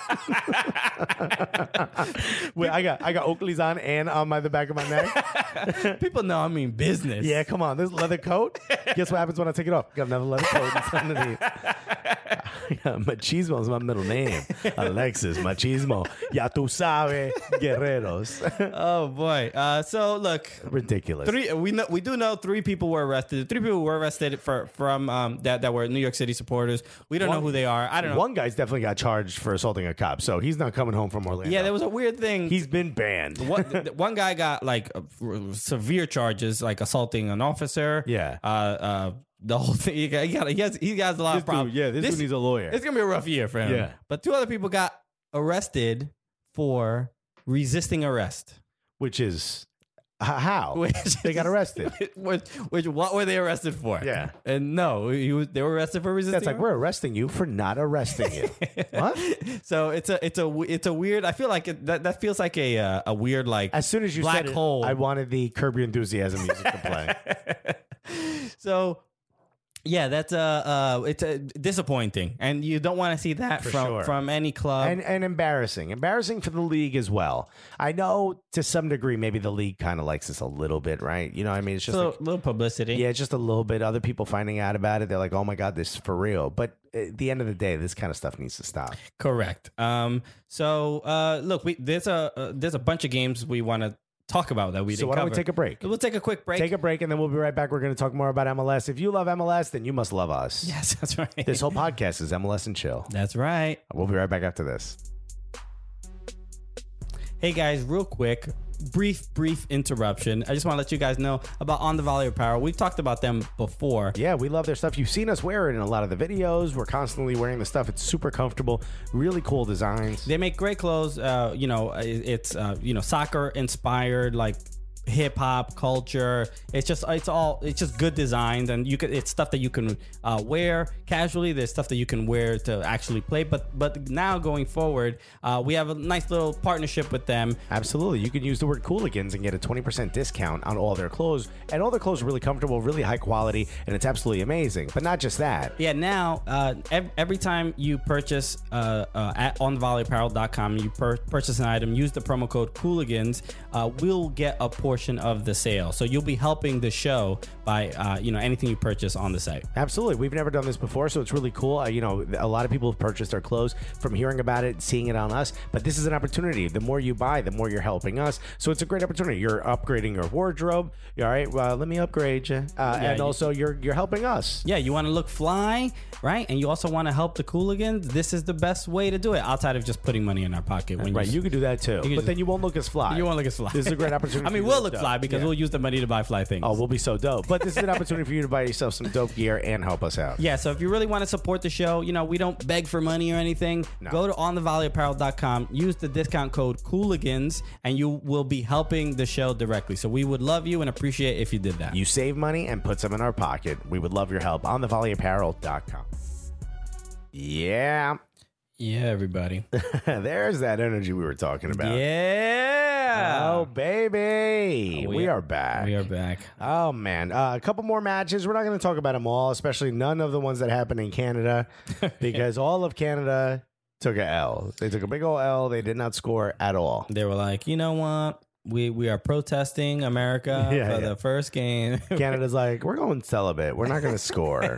B: Wait, I got I got Oakley's on and on my the back of my neck.
C: People know I mean business.
B: Yeah, come on. This leather coat. Guess what happens when I take it off? Got another leather coat that's underneath. Yeah, Machismo is my middle name. Alexis Machismo. Ya tu sabe, guerreros.
C: Oh boy. Uh, so look,
B: Ridiculous.
C: three we know we do know three people were arrested. Three people were arrested for from um, that that were New York City supporters. We don't
B: One-
C: know who they are. I don't know.
B: One guy's definitely got charged for assaulting a cop, so he's not coming home from Orlando.
C: Yeah, there was a weird thing.
B: He's been banned.
C: one, th- one guy got like uh, severe charges, like assaulting an officer.
B: Yeah.
C: Uh, uh, the whole thing. He got, he got, he has, he has a lot of problems.
B: yeah, this, dude needs a lawyer.
C: It's gonna be a rough year for him.
B: Yeah.
C: But two other people got arrested for resisting arrest.
B: Which is h- how
C: Which
B: they got
C: is-
B: arrested.
C: Which, which, what were they arrested for?
B: Yeah.
C: And no, he was, they were arrested for resisting.
B: That's like
C: arrest?
B: we're arresting you for not arresting you. What?
C: So it's a, it's a, it's a weird. I feel like it, that that feels like a, uh, a weird like.
B: As soon as you
C: black
B: said it,
C: hole.
B: I wanted the Curb Your Enthusiasm music to play.
C: So. Yeah, that's uh, uh, it's uh, disappointing, and you don't want to see that
B: For
C: from
B: sure.
C: from any club.
B: and and embarrassing, embarrassing for the league as well. I know to some degree, maybe the league kind of likes this a little bit, right? You know, what I mean, it's just
C: so
B: like,
C: a little publicity.
B: yeah, just a little bit. Other people finding out about it, they're like, "Oh my god, this is for real." But at the end of the day, this kind of stuff needs to stop.
C: Correct. Um. So, uh, look, we there's a uh, there's a bunch of games we want to talk about that we
B: So
C: didn't
B: why don't we
C: cover.
B: take a break?
C: We'll take a quick break.
B: Take a break, and then we'll be right back. We're going to talk more about M L S. If you love M L S, then you must love us.
C: Yes, that's right.
B: This whole podcast is M L S and chill.
C: That's right.
B: We'll be right back after this.
C: Hey guys, real quick, brief, brief interruption. I just want to let you guys know about On the Volley Apparel. We've talked about them before.
B: Yeah, we love their stuff. You've seen us wear it in a lot of the videos. We're constantly wearing the stuff. It's super comfortable, really cool designs.
C: They make great clothes. Uh, you know, it- it's uh, you know soccer inspired, like hip hop culture. It's just it's all it's just good designs, and you can it's stuff that you can uh, wear casually. There's stuff that you can wear to actually play. But but now going forward, uh, we have a nice little partnership with them.
B: Absolutely. You can use the word Cooligans and get a twenty percent discount on all their clothes. And all their clothes are really comfortable, really high quality, and it's absolutely amazing. But not just that.
C: Yeah, now uh, every, every time you purchase uh, uh, at on volley apparel dot com, you per- purchase an item, use the promo code Cooligans, uh, we'll get a portion of the sale. So you'll be helping the show by uh, you know anything you purchase on the site.
B: Absolutely. We've never done this before, so it's really cool. Uh, you know, a lot of people have purchased our clothes from hearing about it, seeing it on us. But this is an opportunity. The more you buy, the more you're helping us. So it's a great opportunity. You're upgrading your wardrobe. All right, well, let me upgrade you. Uh, and
C: you-
B: also, you're you're helping us.
C: Yeah, you want to look fly, right? And you also want to help the Cooligans. This is the best way to do it, outside of just putting money in our pocket. When
B: Right, you can do that too. But
C: just-
B: then you won't look as fly.
C: you want to look as fly.
B: This is a great opportunity
C: I
B: for
C: mean,
B: you
C: we'll
B: to
C: look
B: look
C: fly
B: dope.
C: because
B: Yeah.
C: we'll use the money to buy fly things.
B: Oh, we'll be so dope. But this is an opportunity for you to buy yourself some dope gear and help us out.
C: Yeah, so if you really want to support the show, you know, we don't beg for money or anything.
B: No.
C: Go to on the volley apparel dot com, use the discount code Cooligans, and you will be helping the show directly. So we would love you and appreciate if you did that.
B: You save money and put some in our pocket. We would love your help on the volley apparel dot com. Yeah.
C: yeah, everybody.
B: There's that energy we were talking about.
C: Yeah.
B: Oh, baby.
C: Oh,
B: we,
C: we-
B: are back.
C: We are back.
B: Oh, man. Uh, a couple more matches. We're not going to talk about them all, especially none of the ones that happened in Canada, because all of Canada took a L. They took a big old L. They did not score at all.
C: They were like, you know what? We we are protesting America
B: Yeah,
C: for
B: yeah.
C: the first game.
B: Canada's like, we're going celibate. We're not going to score.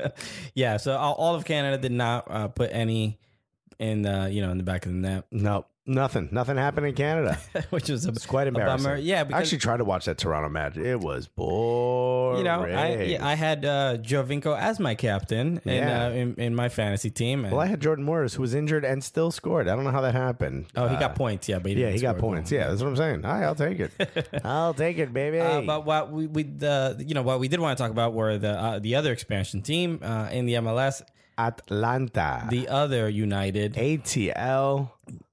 C: Yeah, so all, all of Canada did not uh, put any in the you know in the back of the net,
B: Nope. Nothing. Nothing happened in Canada.
C: which was a,
B: It's quite
C: a
B: embarrassing.
C: bummer. Yeah,
B: I
C: because
B: actually tried to watch that Toronto match. It was boring.
C: you know I yeah, I had uh, Jovinko as my captain in,
B: Yeah.
C: uh, in in my fantasy team. And,
B: well, I had Jordan Morris, who was injured and still scored. I don't know how that happened.
C: oh, he
B: Uh,
C: got points. Yeah, but he
B: Yeah,
C: didn't
B: he got
C: score a goal.
B: points. Yeah, that's what I'm saying. All right, I'll take it. I'll take it, baby.
C: Uh, but what we, we the you know what we did want to talk about were the uh, the other expansion team uh, in the M L S,
B: Atlanta.
C: the other United.
B: A T L.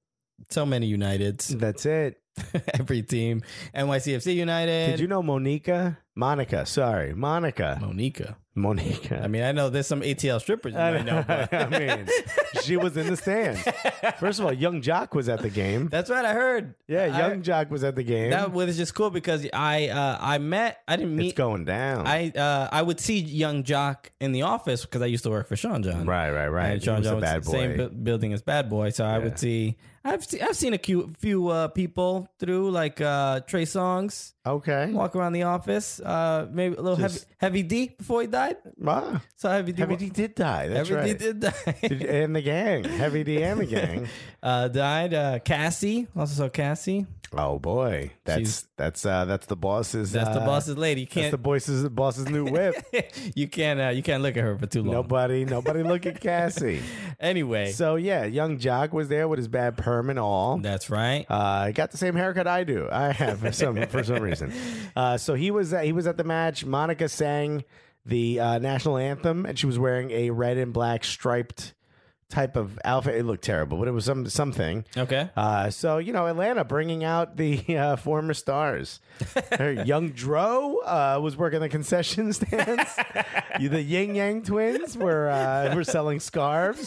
C: So many Uniteds,
B: That's it.
C: every team. N Y C F C United.
B: Did you know Monica? Monica, sorry. Monica.
C: Monica?
B: Monica.
C: I mean, I know there's some A T L strippers you
B: I
C: might know, but
B: I mean, she was in the stands. First of all, Young Jock was at the game.
C: that's right. I heard.
B: Yeah,
C: I-
B: Young Jock was at the game.
C: That was just cool because I uh, I met I didn't meet
B: it's going down.
C: I uh, I would see Young Jock in the office because I used to work for Sean John.
B: right, right, right.
C: And
B: He
C: Sean
B: was
C: John
B: a
C: was
B: bad
C: the same
B: boy.
C: bu- building as Bad Boy, so I
B: Yeah.
C: would see. I've see, I've seen a few, few uh, people through like uh, Trey Songs
B: Okay.
C: walk around the office. Uh, maybe a little heavy,
B: Just-
C: heavy D before he died.
B: Ah,
C: So heavy D,
B: Heavy D did die. That's
C: Heavy
B: right.
C: D did die.
B: Did- and the gang. Heavy D and the gang.
C: uh, died. Uh, Cassie also saw Cassie.
B: Oh boy. That's
C: She's-
B: that's uh that's the boss's
C: That's the
B: uh,
C: boss's lady. You
B: That's
C: can't
B: the boss's the boss's new whip.
C: you can't uh, you can't look at her for too long.
B: Nobody, nobody look at Cassie.
C: Anyway,
B: So yeah, Young Jock was there with his bad perm and all.
C: that's right.
B: Uh, got the same haircut I do. I have for some for some reason. Uh, so he was at, he was at the match. Monica sang the uh, national anthem, and she was wearing a red and black striped type of outfit. It looked terrible, but it was some something.
C: Okay.
B: Uh, so, you know, Atlanta bringing out the uh, former stars. Her young Dro uh, was working the concession stands. You- the Yin Yang twins were uh, were selling scarves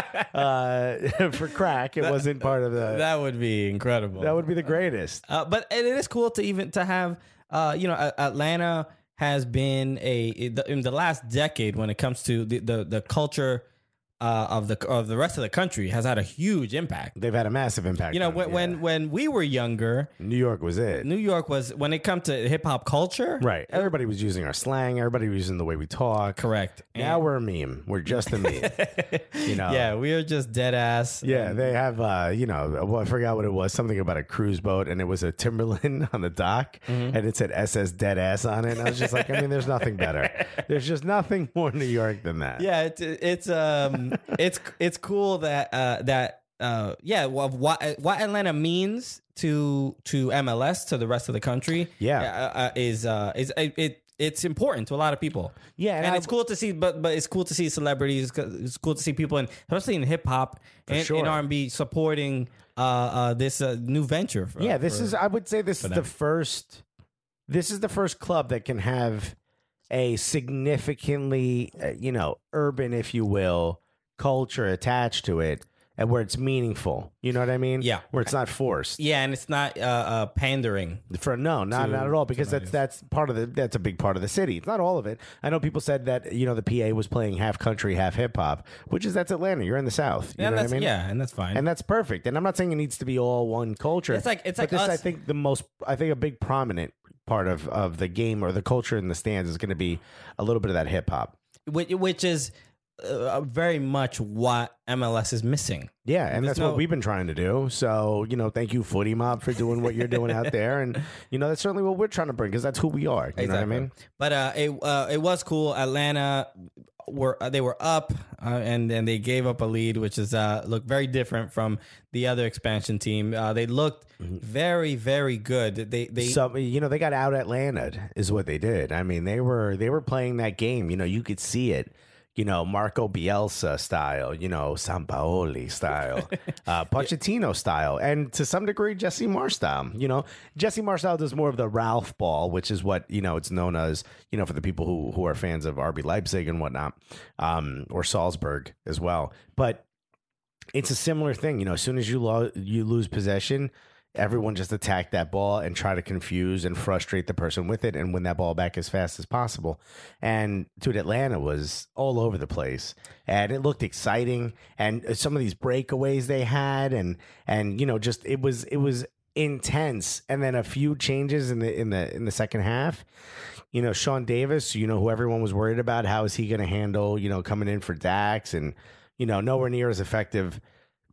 B: uh, for crack. It wasn't part of the.
C: That would be incredible.
B: That would be the greatest.
C: Uh, but it is cool to even to have, uh, you know, A- Atlanta has been a in the last decade when it comes to the the, the culture uh, of the of the rest of the country has had a huge impact.
B: They've had a massive impact.
C: You know,
B: on it,
C: when
B: yeah.
C: when when we were younger,
B: New York was it.
C: New York was when it comes to hip hop culture,
B: Right. Everybody was using our slang. Everybody was using the way we talk.
C: Correct.
B: Now
C: And-
B: we're a meme. We're just a meme. you know.
C: yeah, we are just dead ass.
B: Yeah, they have, uh, you know, well, I forgot what it was, something about a cruise boat, and it was a Timberland on the dock,
C: Mm-hmm.
B: and it said S S Dead Ass on it. And I was just like, I mean, there's nothing better. There's just nothing more New York than that.
C: Yeah, it's it's um it's it's cool that uh that uh yeah what what what Atlanta means to to M L S, to the rest of the country.
B: Yeah.
C: uh, uh, is uh is it. it it's important to a lot of people.
B: Yeah, and
C: and,
B: I-
C: it's cool to see, but but it's cool to see celebrities. It's cool to see people, in, especially in hip hop and
B: sure.
C: in R and B, supporting uh, uh, this uh, new venture. For,
B: Yeah, this
C: for-
B: is, I would say this is
C: them.
B: the first, this is the first club that can have a significantly, uh, you know, urban, if you will, culture attached to it, and where it's meaningful. You know what I mean?
C: Yeah.
B: Where it's not forced.
C: yeah, and it's not uh, uh, pandering.
B: For no, not
C: To-
B: not at all, because
C: to
B: that's that's part of the that's a big part of the city. It's not all of it. I know people said that, you know, the P A was playing half country, half hip hop, which is that's Atlanta. You're in the South. You
C: Yeah,
B: know what I
C: that's,
B: mean?
C: yeah, and that's fine.
B: And that's perfect. And I'm not saying it needs to be all one culture.
C: It's like- it's
B: but
C: like
B: this.
C: us-
B: I think the most. I think a big prominent part of of the game or the culture in the stands is going to be a little bit of that hip hop.
C: which, which is uh, very much what M L S is missing.
B: Yeah, and
C: There's
B: that's
C: no-
B: what we've been trying to do. So, you know, thank you, Footy Mob, for doing what you're doing out there. And, you know, that's certainly what we're trying to bring, because that's who we are. You know what I mean?
C: But uh, it uh, it was cool. Atlanta were uh, they were up uh, and then they gave up a lead, which is uh, looked very different from the other expansion team. Uh, they looked very very good. They they
B: So, you know, they got out Atlanta'd is what they did. I mean, they were they were playing that game. You know, you could see it. You know, Marco Bielsa style, you know, Sampaoli style, uh, Pochettino style, and to some degree, Jesse Marsh style. You know, Jesse Marsh style does more of the Ralph ball, which is what, you know, it's known as, you know, for the people who, who are fans of R B Leipzig and whatnot, um, or Salzburg as well. But it's a similar thing. You know, as soon as you, lo- you lose possession, everyone just attack that ball and try to confuse and frustrate the person with it and win that ball back as fast as possible. And dude, Atlanta was all over the place, and it looked exciting. And some of these breakaways they had, and and you know, just it was it was intense. And then a few changes in the in the in the second half. You know, Sean Davis, you know, who everyone was worried about, how is he going to handle, you know, coming in for Dax, and you know, nowhere near as effective.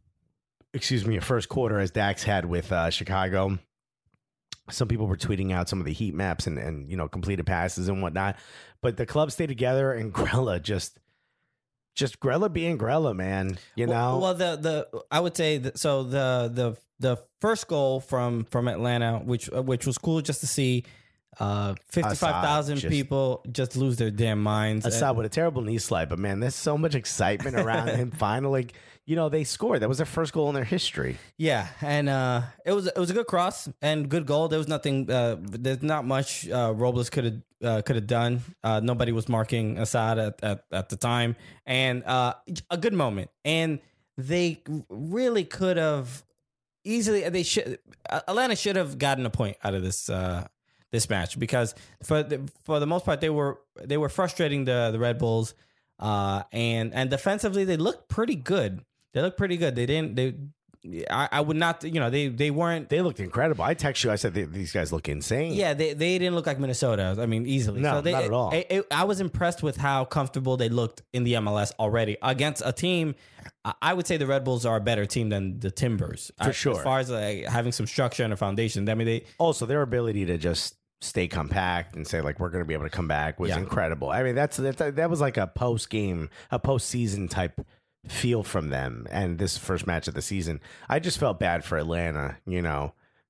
B: Excuse me, a first quarter as Dax had with uh, Chicago. Some people were tweeting out some of the heat maps and, and, you know, completed passes and whatnot. But the club stayed together, and Grella just, just Grella being Grella, man. You know?
C: well, well the the I would say that, so the the the first goal from from Atlanta, which uh, which was cool just to see. Uh, fifty-five thousand
B: just-
C: people just lose their damn minds.
B: Assad with a terrible knee slide, but man, there's so much excitement around him. Finally, you know, they scored. That was their first goal in their history.
C: Yeah, and uh, it was it was a good cross and good goal. There was nothing. Uh, there's not much uh, Robles could have uh, could have done. Uh, nobody was marking Assad at, at, at the time, and uh, a good moment. And they really could have easily. They should. Atlanta should have gotten a point out of this. Uh, This match, because for the, for the most part they were they were frustrating the the Red Bulls, uh, and and defensively they looked pretty good. They looked pretty good. They didn't. They I, I would not. You know they they weren't.
B: They looked incredible. I text you. I said, these guys look insane.
C: Yeah, they, they didn't look like Minnesota. I mean, easily.
B: No,
C: so they,
B: not at all.
C: I, I, I was impressed with how comfortable they looked in the M L S already against a team. I- I would say the Red Bulls are a better team than the Timbers.
B: For
C: I-
B: sure.
C: As far as like, having some structure and a foundation. I mean, they.
B: Also, their ability to just stay compact and say like we're going to be able to come back was
C: Yeah.
B: incredible. I mean, that's, that's that was like a post game, a post season type feel from them. And this first match of the season, I just felt bad for Atlanta. You know,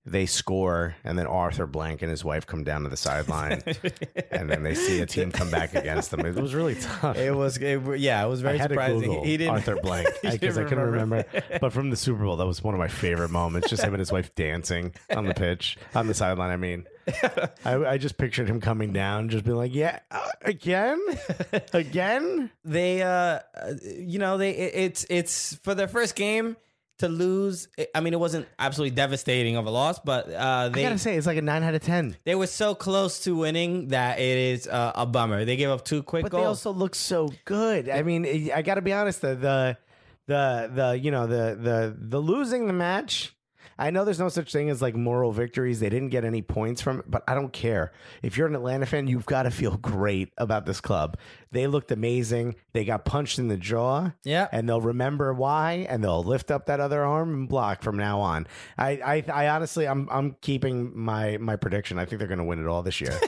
B: they score, and then Arthur Blank and his wife come down to the sideline, and then they see a team come back against them. It was really tough.
C: It was, it, yeah, it was very
B: I had
C: surprising.
B: to Google
C: he didn't
B: Arthur Blank
C: he
B: because I
C: didn't
B: couldn't remember. But from the Super Bowl, that was one of my favorite moments. Just him and his wife dancing on the pitch, on the sideline. I mean, I, I just pictured him coming down, just being like, "Yeah, uh, again, again."
C: They, uh, you know, they it, it's it's for their first game. To lose, I mean, it wasn't absolutely devastating of a loss, but uh, they
B: I gotta say, it's like a nine out of ten.
C: they were so close to winning that it is uh, a bummer. They gave up two quick
B: But
C: goals.
B: they also look so good. I mean, I gotta be honest. The the the the you know the the the losing the match. I know there's no such thing as like moral victories. They didn't get any points from it, but I don't care. If you're an Atlanta fan, you've got to feel great about this club. They looked amazing. They got punched in the jaw.
C: Yeah.
B: And they'll remember why, and they'll lift up that other arm and block from now on. I I, I honestly, I'm I'm keeping my my prediction. I think they're going to win it all this year.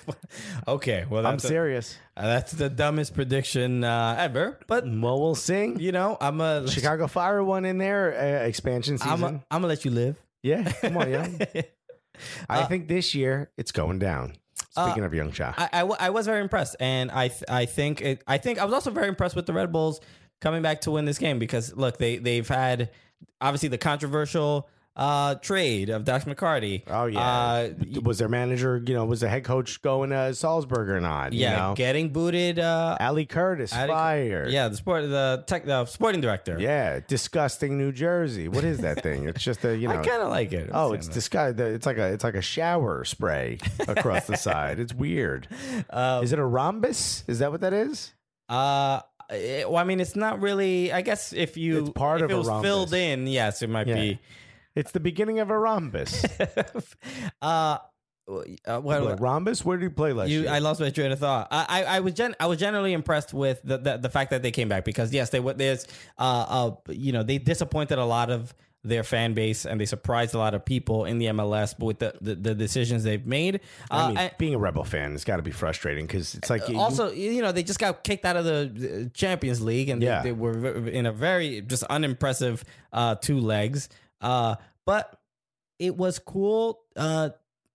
C: Okay, well,
B: I'm
C: that's a-
B: serious.
C: uh, that's the dumbest prediction uh, ever. But
B: Well, we'll see.
C: you know, I'm a
B: Chicago Fire won in their uh, expansion season.
C: I'm a, I'm gonna let you live.
B: Yeah, come on, young. I
C: Uh,
B: think this year it's going down. Speaking of Young Cha,
C: I, I, w- I was very impressed, and I th- I think it, I think I was also very impressed with the Red Bulls coming back to win this game because look, they they've had obviously the controversial uh, trade of Dax McCarty.
B: oh yeah,
C: uh,
B: was their manager? You know, was the head coach going to Salzburg or not?
C: yeah,
B: you know?
C: getting booted. Uh,
B: Ali Curtis
C: Ali-
B: fired.
C: yeah, the sport the tech the sporting director.
B: yeah, disgusting New Jersey. What is that thing? It's just a you know.
C: I kind of like it.
B: Oh, it's disgusting. It's like a it's like a shower spray across the side. It's weird.
C: Uh,
B: Is it a rhombus? Is that what that is?
C: Uh, it- well, I mean, it's not really. I guess if you
B: It's part
C: if
B: of
C: it
B: a
C: was
B: rhombus.
C: filled in, yes, it might
B: Yeah.
C: be.
B: It's the beginning of a rhombus.
C: uh, uh, what,
B: Like, rhombus? Where did you play last
C: you,
B: year?
C: I lost my train of thought. I, I, I was gen, I was generally impressed with the, the the fact that they came back because yes, they were there's uh, uh you know they disappointed a lot of their fan base and they surprised a lot of people in the M L S with the the, the decisions they've made.
B: I
C: Uh,
B: mean,
C: and-
B: being a Rebel fan has got to be frustrating because it's like you-
C: also, you know, they just got kicked out of the uh, Champions League, and
B: Yeah.
C: they, they were v- in a very just unimpressive uh, two legs. Uh, but it was cool. Uh,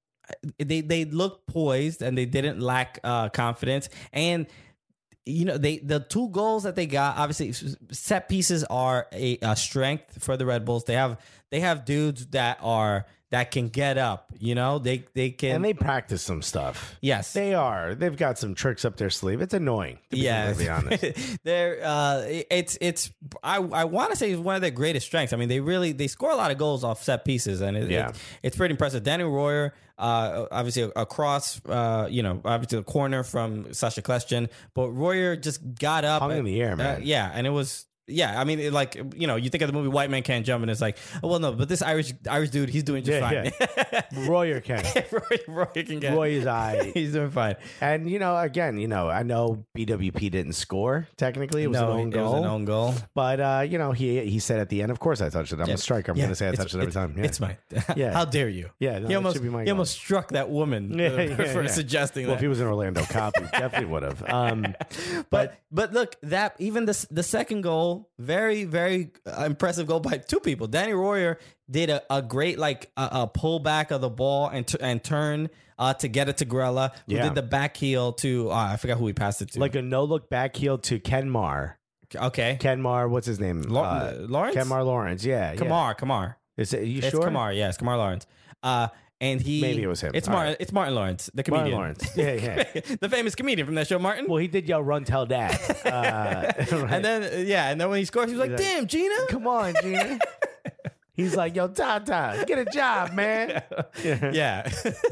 C: they they looked poised, and they didn't lack uh, confidence. And you know, they the two goals that they got, obviously, set pieces are a, a strength for the Red Bulls. They have they have dudes that are that can get up. You know, they they can
B: and they practice some stuff.
C: yes
B: They are. They've got some tricks up their sleeve. It's annoying. To be
C: yeah,
B: completely honest.
C: they're uh, it's it's I I want to say it's one of their greatest strengths. I mean, they really they score a lot of goals off set pieces, and it,
B: Yeah.
C: it's, it's pretty impressive. Danny Royer, uh, obviously across, uh, you know, obviously the corner from Sasha Kleshin, but Royer just got up
B: Hung in
C: and-
B: the air,
C: uh,
B: man.
C: yeah, and it was. Yeah, I mean, it, like you know, you think of the movie White Man Can't Jump, and it's like, oh well, no, but this Irish Irish dude, he's doing just
B: Yeah,
C: fine.
B: Royer can.
C: Roy, Roy can get.
B: Roy's eye.
C: He's doing fine.
B: And, you know, again, you know, I know B W P didn't score, technically. It was
C: no,
B: an own
C: it
B: goal.
C: was an own goal.
B: But, uh, you know, he he said at the end, of course I touched it. I'm
C: Yeah.
B: a striker. I'm
C: Yeah,
B: going to say I
C: it's-
B: touched it every
C: it's-
B: time. Yeah.
C: It's mine.
B: Yeah.
C: How dare you?
B: Yeah, no,
C: he
B: that
C: almost
B: should be my
C: he
B: goal.
C: almost struck that woman
B: Yeah,
C: for,
B: yeah,
C: for
B: yeah.
C: suggesting
B: Well, if
C: that.
B: he was an Orlando cop, he definitely would have. Um,
C: but but look, that even the the second goal, very very uh, impressive goal by two people. Danny Royer did a, a great like a, a pullback of the ball and t- and turn uh, to get it to Grella, who
B: Yeah.
C: did the back heel to uh, I forgot who he passed it to.
B: like a no look back heel to Ken Marr.
C: okay,
B: Ken Marr, what's his name?
C: Lau-
B: Uh,
C: Lawrence,
B: Ken Marr Lawrence. Yeah. yeah.
C: Kamar, Kamar.
B: Is it, you
C: It's
B: sure?
C: Kamar, yes, Kamar Lawrence. Uh, and he
B: Maybe it was him.
C: It's
B: All
C: Martin.
B: right.
C: It's Martin Lawrence, the
B: Martin
C: comedian.
B: Lawrence. Yeah, yeah.
C: The famous comedian from that show, Martin.
B: Well, he did yell "Run, tell dad." Uh, right.
C: And then uh, yeah, and then when he scores, he was like,
B: He's like,
C: "Damn, Gina!"
B: Come on, Gina. He's like, "Yo, Tata, get a job, man." Yeah.
C: Yeah.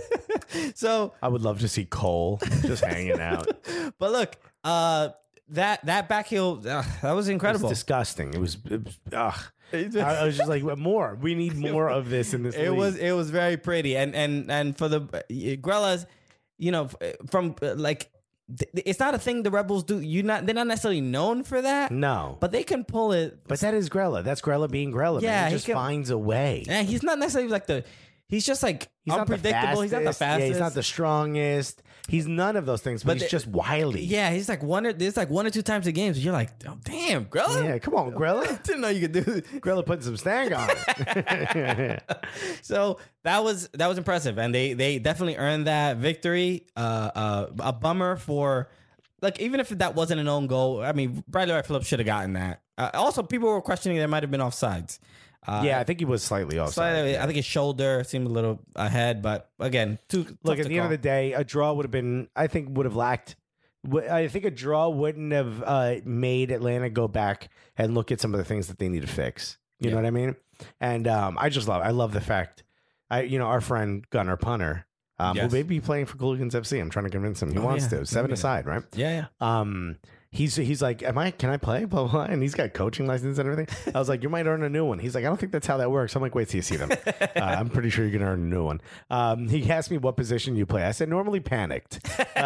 C: So,
B: I would love to see Cole just hanging out.
C: but look, uh, that that back heel, uh, that was
B: It was
C: incredible.
B: disgusting. It was, it was ugh. I, I was just like, more. We need more of this in this.
C: It
B: league.
C: was it was very pretty, and and and for the uh, Grellas, you know, f- from uh, like, th- it's not a thing the Rebels do. You not they're not necessarily known for that,
B: no,
C: but they can pull it.
B: but that is Grella. That's Grella being Grella.
C: Yeah,
B: man. He
C: he
B: just
C: can-
B: finds a way.
C: And he's not necessarily like the. he's just like
B: He's
C: unpredictable.
B: Not
C: he's not the fastest.
B: Yeah, he's not the strongest. He's none of those things, but,
C: But
B: he's
C: the-
B: just wily.
C: Yeah, he's like one. Or, there's like one or two times a game. So you're like, oh, damn, Grella.
B: Yeah, come on, Grella.
C: Didn't know you could do.
B: Grella putting some stank on it.
C: So that was that was impressive, and they they definitely earned that victory. Uh, uh, a bummer for like even if that wasn't an own goal. I mean, Bradley Wright Phillips should have gotten that. Uh, also, people were questioning there might have been offsides. Uh,
B: yeah, I think he was slightly offside.
C: slightly, I think his shoulder seemed a little ahead, but again, too
B: Look, at the end of the day, a draw would have been, I think, would have lacked. w- I think a draw wouldn't have uh, made Atlanta go back and look at some of the things that they need to fix. You know
C: Yeah.
B: what I mean? And um, I just love, I love the fact, I, you know, our friend Gunnar Punter, um,
C: Yes.
B: who may be playing for Cooligans F C. I'm trying to convince him. He
C: Oh,
B: wants
C: yeah.
B: to. Seven
C: Oh, yeah.
B: aside, right?
C: yeah, yeah.
B: Um, he's he's like, am I? Can I play? Blah, blah blah. And he's got coaching license and everything. I was like, you might earn a new one. He's like, I don't think that's how that works. I'm like, wait till you see them. uh, I'm pretty sure you're gonna earn a new one. Um, he asked me what position you play. I said normally panicked.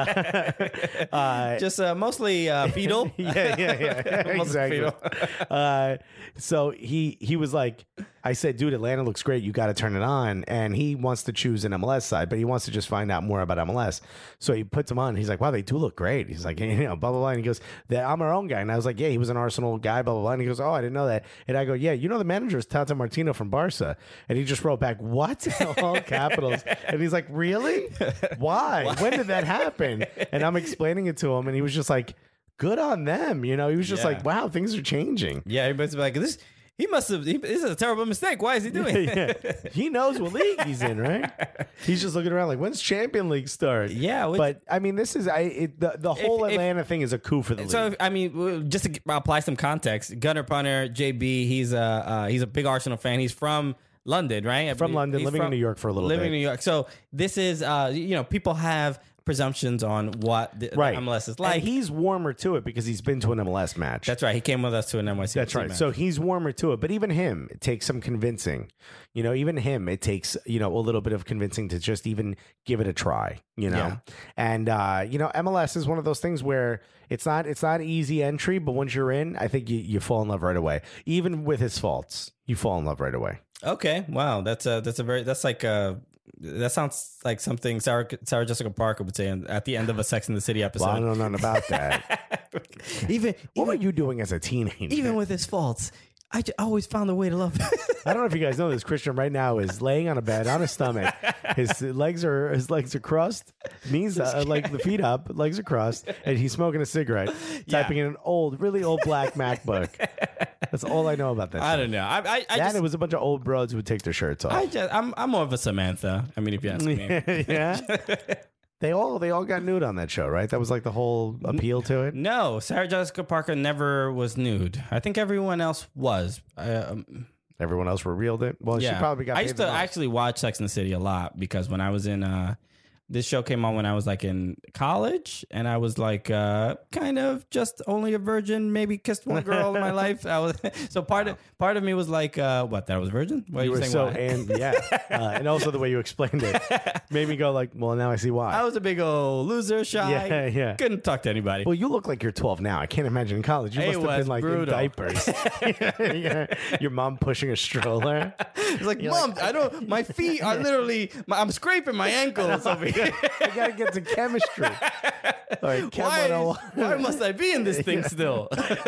B: uh,
C: Just uh, mostly uh, fetal.
B: yeah, yeah, yeah,
C: Mostly
B: exactly.
C: fetal.
B: uh, so he he was like, I said, dude, Atlanta looks great. You got to turn it on. And he wants to choose an M L S side, but he wants to just find out more about M L S. So he puts them on. He's like, wow, they do look great. He's like, you know, blah blah blah. And he goes, "That- I'm our own guy. And I was like, yeah, he was an Arsenal guy, blah blah blah. And he goes, oh, I didn't know that. And I go, yeah, you know, the manager is Tata Martino from Barca. And he just wrote back, what? In all capitals. And he's like, really? Why? When did that happen? And I'm explaining it to him, and he was just like, good on them. You know, he was just
C: Yeah.
B: like, wow, things are changing.
C: Yeah, he must be like this. He must have. He, this is a terrible mistake. Why is he doing?
B: yeah. He knows what league he's in, right? He's just looking around like, when's Champion League start?
C: Yeah, which-
B: but I mean, this is I it, the the whole
C: if-
B: Atlanta thing is a coup for the
C: So
B: league.
C: I mean, w- just to g- apply some context, Gunnar Punter, J B, he's a uh, he's a big Arsenal fan. He's from London, right? I
B: From
C: believe-
B: London,
C: he's
B: living in New York for a little
C: living
B: bit.
C: in New York. So this is, uh, you know, people have presumptions on what the, the
B: Right,
C: M L S is
B: And
C: like.
B: he's warmer to it because he's been to an M L S match.
C: That's right. He came with us to an N Y C.
B: That's right.
C: match.
B: So he's warmer to it, but even him, it takes some convincing. You know, even him, it takes you know a little bit of convincing to just even give it a try. You know,
C: Yeah.
B: and uh, you know, M L S is one of those things where it's not it's not easy entry, but once you're in, I think you, you fall in love right away. Even with his faults, you fall in love right away.
C: Okay. Wow. That's a that's a very that's like a that sounds like something Sarah Sarah Jessica Parker would say in- at the end of a Sex and the City episode.
B: Well, I don't know nothing about that.
C: even
B: What were
C: even,
B: you doing as a teenager?
C: even with his faults, I j- always found a way to love him.
B: I don't know if you guys know this. Christian right now is laying on a bed on his stomach. His legs are his legs are crossed, knees uh, like the feet up, legs are crossed, and he's smoking a cigarette,
C: Yeah.
B: typing in an old, really old black MacBook. That's all I know about that.
C: I
B: show.
C: don't know. I I, I
B: That
C: just
B: it was a bunch of old broads who would take their shirts off.
C: I just I'm I'm more of a Samantha. I mean, if you ask me.
B: yeah, they all they all got nude on that show, right? That was like the whole appeal to it.
C: No, Sarah Jessica Parker never was nude. I think everyone else was. Um,
B: Everyone else revealed it. Well,
C: yeah,
B: she probably got.
C: I
B: paid
C: used
B: the
C: to
B: most.
C: actually watch Sex and the City a lot because when I was in uh, this show came on when I was like in college, and I was like uh, kind of just only a virgin, maybe kissed one girl in my life. I was so part of part of me was like, uh, what? That I was a virgin? What are
B: You
C: you
B: were
C: saying?
B: so
C: why?
B: and yeah, uh, and also the way you explained it made me go like, well, now I see why.
C: I was a big old loser, shy.
B: Yeah, yeah.
C: Couldn't talk to anybody.
B: Well, you look like you're twelve now. I can't imagine in college. You
C: It
B: must have
C: was
B: been like
C: brutal.
B: in diapers. Yeah. Your mom pushing a stroller.
C: It's like, Mom, I don't. My feet are literally. My, I'm scraping my ankles over here.
B: I gotta get to chemistry. All right, Chem
C: Why,
B: one oh one.
C: why must I be in this thing still?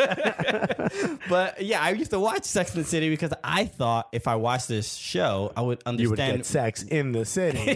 C: But yeah, I used to watch Sex and the City because I thought if I watched this show, I would
B: You would
C: understand.
B: get sex in the city.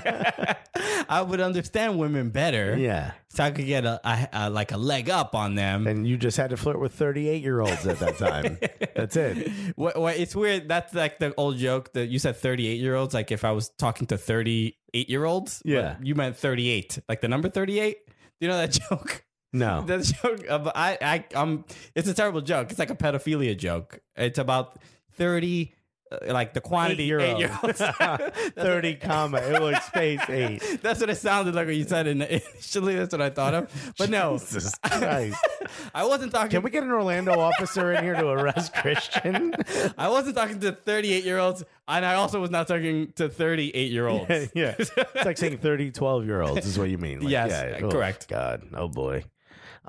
C: I would understand women better.
B: Yeah.
C: so I could get a, a, a like a leg up on them.
B: And you just had to flirt with thirty-eight year olds at that time. That's it.
C: What, what, it's weird. That's like the old joke that you said thirty-eight year olds. Like if I was talking to thirty-eight year olds,
B: Yeah.
C: you meant thirty-eight, like the number thirty-eight. Do you know that joke?
B: No.
C: That joke. About, I, I, um, it's a terrible joke. It's like a pedophilia joke. It's about thirty, uh, like the quantity
B: Eight-year-olds.
C: eight-year-olds.
B: thirty comma. It was space eight.
C: That's what it sounded like when you said it initially. That's what I thought of. But no,
B: Jesus Christ.
C: I wasn't talking.
B: Can we get an Orlando officer in here to arrest Christian?
C: I wasn't talking to thirty-eight year olds, and I also was not talking to thirty-eight year olds.
B: yeah. It's like saying thirty, twelve year olds is what you mean. Like,
C: Yes,
B: yeah.
C: correct.
B: God. Oh, boy.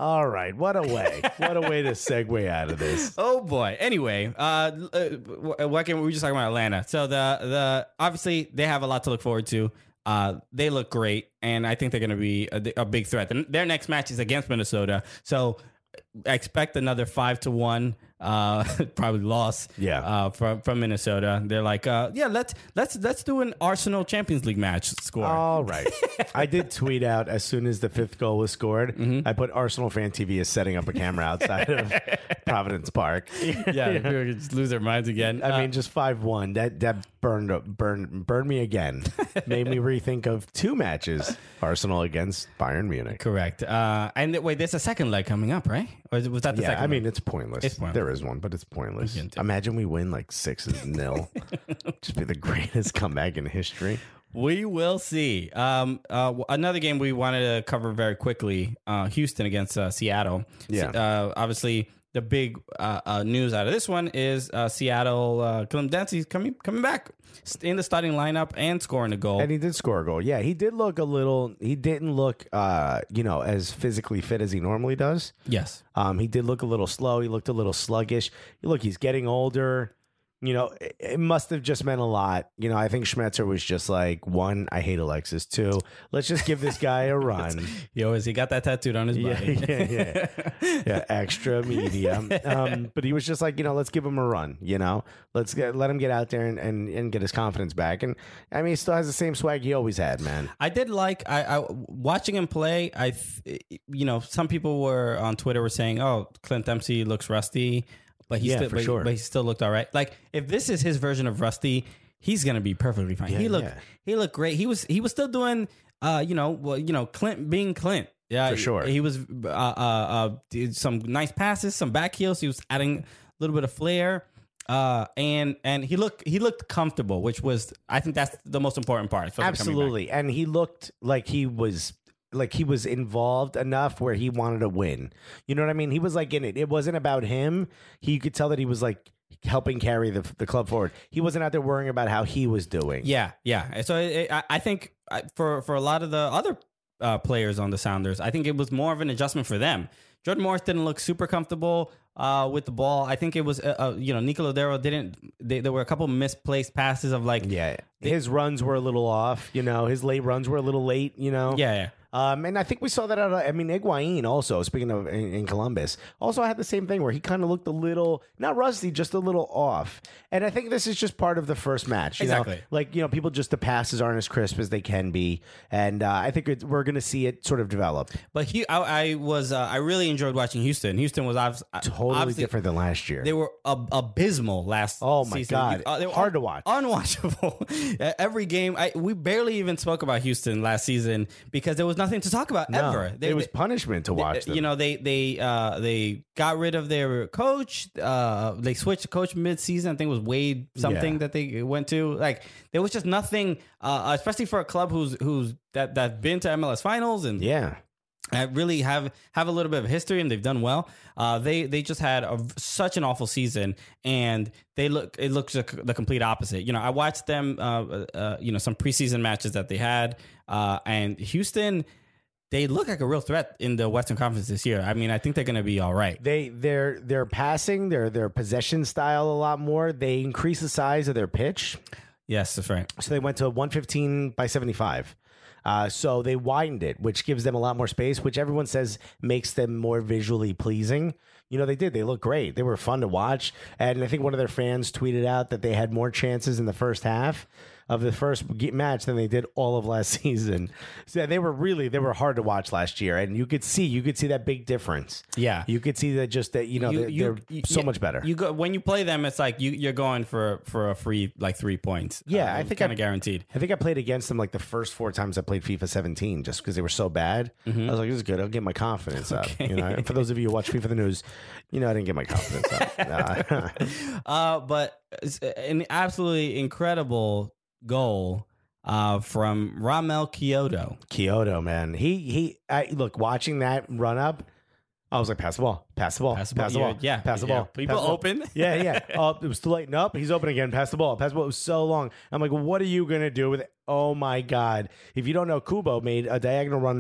B: All right. What a way. What a way to segue out of this.
C: Oh boy. Anyway, uh, uh what can we were just talking about Atlanta. So the the obviously they have a lot to look forward to. Uh, they look great, and I think they're going to be a, a big threat. And their next match is against Minnesota, so I expect another five to one, uh, probably loss.
B: Yeah.
C: Uh, from from Minnesota, they're like, uh, yeah, let's let's let's do an Arsenal Champions League match score.
B: All right. I did tweet out as soon as the fifth goal was scored.
C: Mm-hmm.
B: I put Arsenal Fan T V is setting up a camera outside of Providence Park.
C: yeah, people could just lose their minds again.
B: I
C: Uh,
B: mean, just five one. That that burned burned burned me again. Made me rethink of two matches: Arsenal against Bayern Munich.
C: correct. Uh, and th- wait, there's a second leg coming up, right? Or was that the
B: Yeah,
C: second?
B: I mean,
C: leg?
B: it's pointless.
C: It's pointless.
B: There is one, but it's pointless.
C: We can do-
B: Imagine we win like six nil. Just be the greatest comeback in history.
C: We will see. Um, uh, w- another game we wanted to cover very quickly: uh, Houston against uh, Seattle.
B: Yeah.
C: Uh, obviously, the big uh, uh, news out of this one is uh, Seattle. Uh, Clem Dempsey's coming coming back in the starting lineup and scoring a goal.
B: And he did score a goal. Yeah, he did look a little. He didn't look, uh, you know, as physically fit as he normally does.
C: yes.
B: Um, he did look a little slow. He looked a little sluggish. Look, he's getting older. You know, it, it must have just meant a lot. You know, I think Schmetzer was just like, one, I hate Alexis. Two, let's just give this guy a run.
C: He always he got that tattooed on his
B: Yeah,
C: body.
B: yeah, yeah, yeah. Extra media. Um, but he was just like, you know, let's give him a run. You know, let's get let him get out there and, and, and get his confidence back. And I mean, he still has the same swag he always had, man.
C: I did like I, I watching him play. I, th- you know, some people were on Twitter were saying, "Oh, Clint Dempsey looks rusty," but he
B: Yeah,
C: still,
B: for
C: but,
B: sure.
C: but he still looked all right. Like if this is his version of rusty, he's gonna be perfectly fine.
B: Yeah,
C: he looked
B: yeah.
C: he looked great. He was he was still doing, uh, you know, well, you know, Clint being Clint. Yeah,
B: For sure.
C: He was uh, uh, uh, did some nice passes, some back heels. He was adding a little bit of flair. Uh, and and he looked he looked comfortable, which was I think that's the most important part. especially coming back.
B: Absolutely. And he looked like he was like he was involved enough where he wanted to win. You know what I mean? He was like in it. It wasn't about him. He could tell that he was like helping carry the the club forward. He wasn't out there worrying about how he was doing.
C: Yeah, yeah. So it, I, I think I- for for a lot of the other uh, players on the Sounders, I think it was more of an adjustment for them. Jordan Morris didn't look super comfortable uh, with the ball. I think it was uh, uh, you know Nico Lodero didn't. They, there were a couple misplaced passes of like
B: Yeah. His runs were a little off, you know. His late runs were a little late, you know.
C: yeah yeah.
B: Um, and I think we saw that out of, I mean, Higuain also, speaking of in, in Columbus, also had the same thing where he kind of looked a little, not rusty, just a little off. And I think this is just part of the first match. You
C: Exactly.
B: know? Like, you know, people just, the passes aren't as crisp as they can be. And uh, I think it, we're going to see it sort of develop.
C: But he, I, I was uh, I really enjoyed watching Houston. Houston was obvi-
B: Totally
C: obviously-
B: different than last year.
C: They were ab- abysmal last.
B: Oh, my
C: season.
B: God.
C: Uh, they were
B: Hard
C: un-
B: to watch.
C: Unwatchable. Every game, I, we barely even spoke about Houston last season because there was nothing to talk about
B: no,
C: ever. They,
B: it was
C: they-
B: punishment to watch them.
C: You know, they they uh, they got rid of their coach. Uh, they switched the coach mid-season. I think it was Wade something
B: Yeah.
C: that they went to. Like there was just nothing, uh, especially for a club who's who's that that's been to M L S finals and
B: yeah.
C: uh, really have have a little bit of history and they've done well. Uh, they they just had a, such an awful season and they look it looks like the complete opposite. You know, I watched them. Uh, uh, you know, some preseason matches that they had, uh, and Houston. They look like a real threat in the Western Conference this year. I mean, I think they're going to be all right.
B: They they're they're passing their their possession style a lot more. They increase the size of their pitch.
C: Yes, that's right.
B: So they went to one fifteen by seventy-five. Uh, so they widened it, which gives them a lot more space, which everyone says makes them more visually pleasing. You know, they did. They look great. They were fun to watch. And I think one of their fans tweeted out that they had more chances in the first half of the first ge- match than they did all of last season. So they were really, they were hard to watch last year. And you could see, you could see that big difference.
C: Yeah.
B: You could see that just that, you know, they're, they're
C: you-
B: so
C: yeah,
B: much better.
C: You go when you play them. It's like you you're going for for a free like three points.
B: Yeah,
C: Uh,
B: I think
C: kind
B: I-
C: of guaranteed.
B: I think I played against them like the first four times I played FIFA seventeen just because they were so bad. I was like, this is good. I'll get my confidence up. You know, and for those of you who watch FIFA the news, you know, I didn't get my confidence up. Nah.
C: Uh, but it's an absolutely incredible goal uh, from Ramel Kyoto.
B: Kyoto, man. He, he, I look, watching that run up, I was like, pass the ball, pass the ball,
C: Pass
B: pass
C: the
B: the
C: ball.
B: ball.
C: Yeah,
B: Pass the
C: yeah.
B: ball.
C: People
B: pass the ball.
C: open.
B: Yeah, yeah. Oh, it was too late. Nope. He's open again. Pass the ball. Pass the ball. It was so long. I'm like, what are you going to do with it? Oh, my God. If you don't know, Kubo made a diagonal run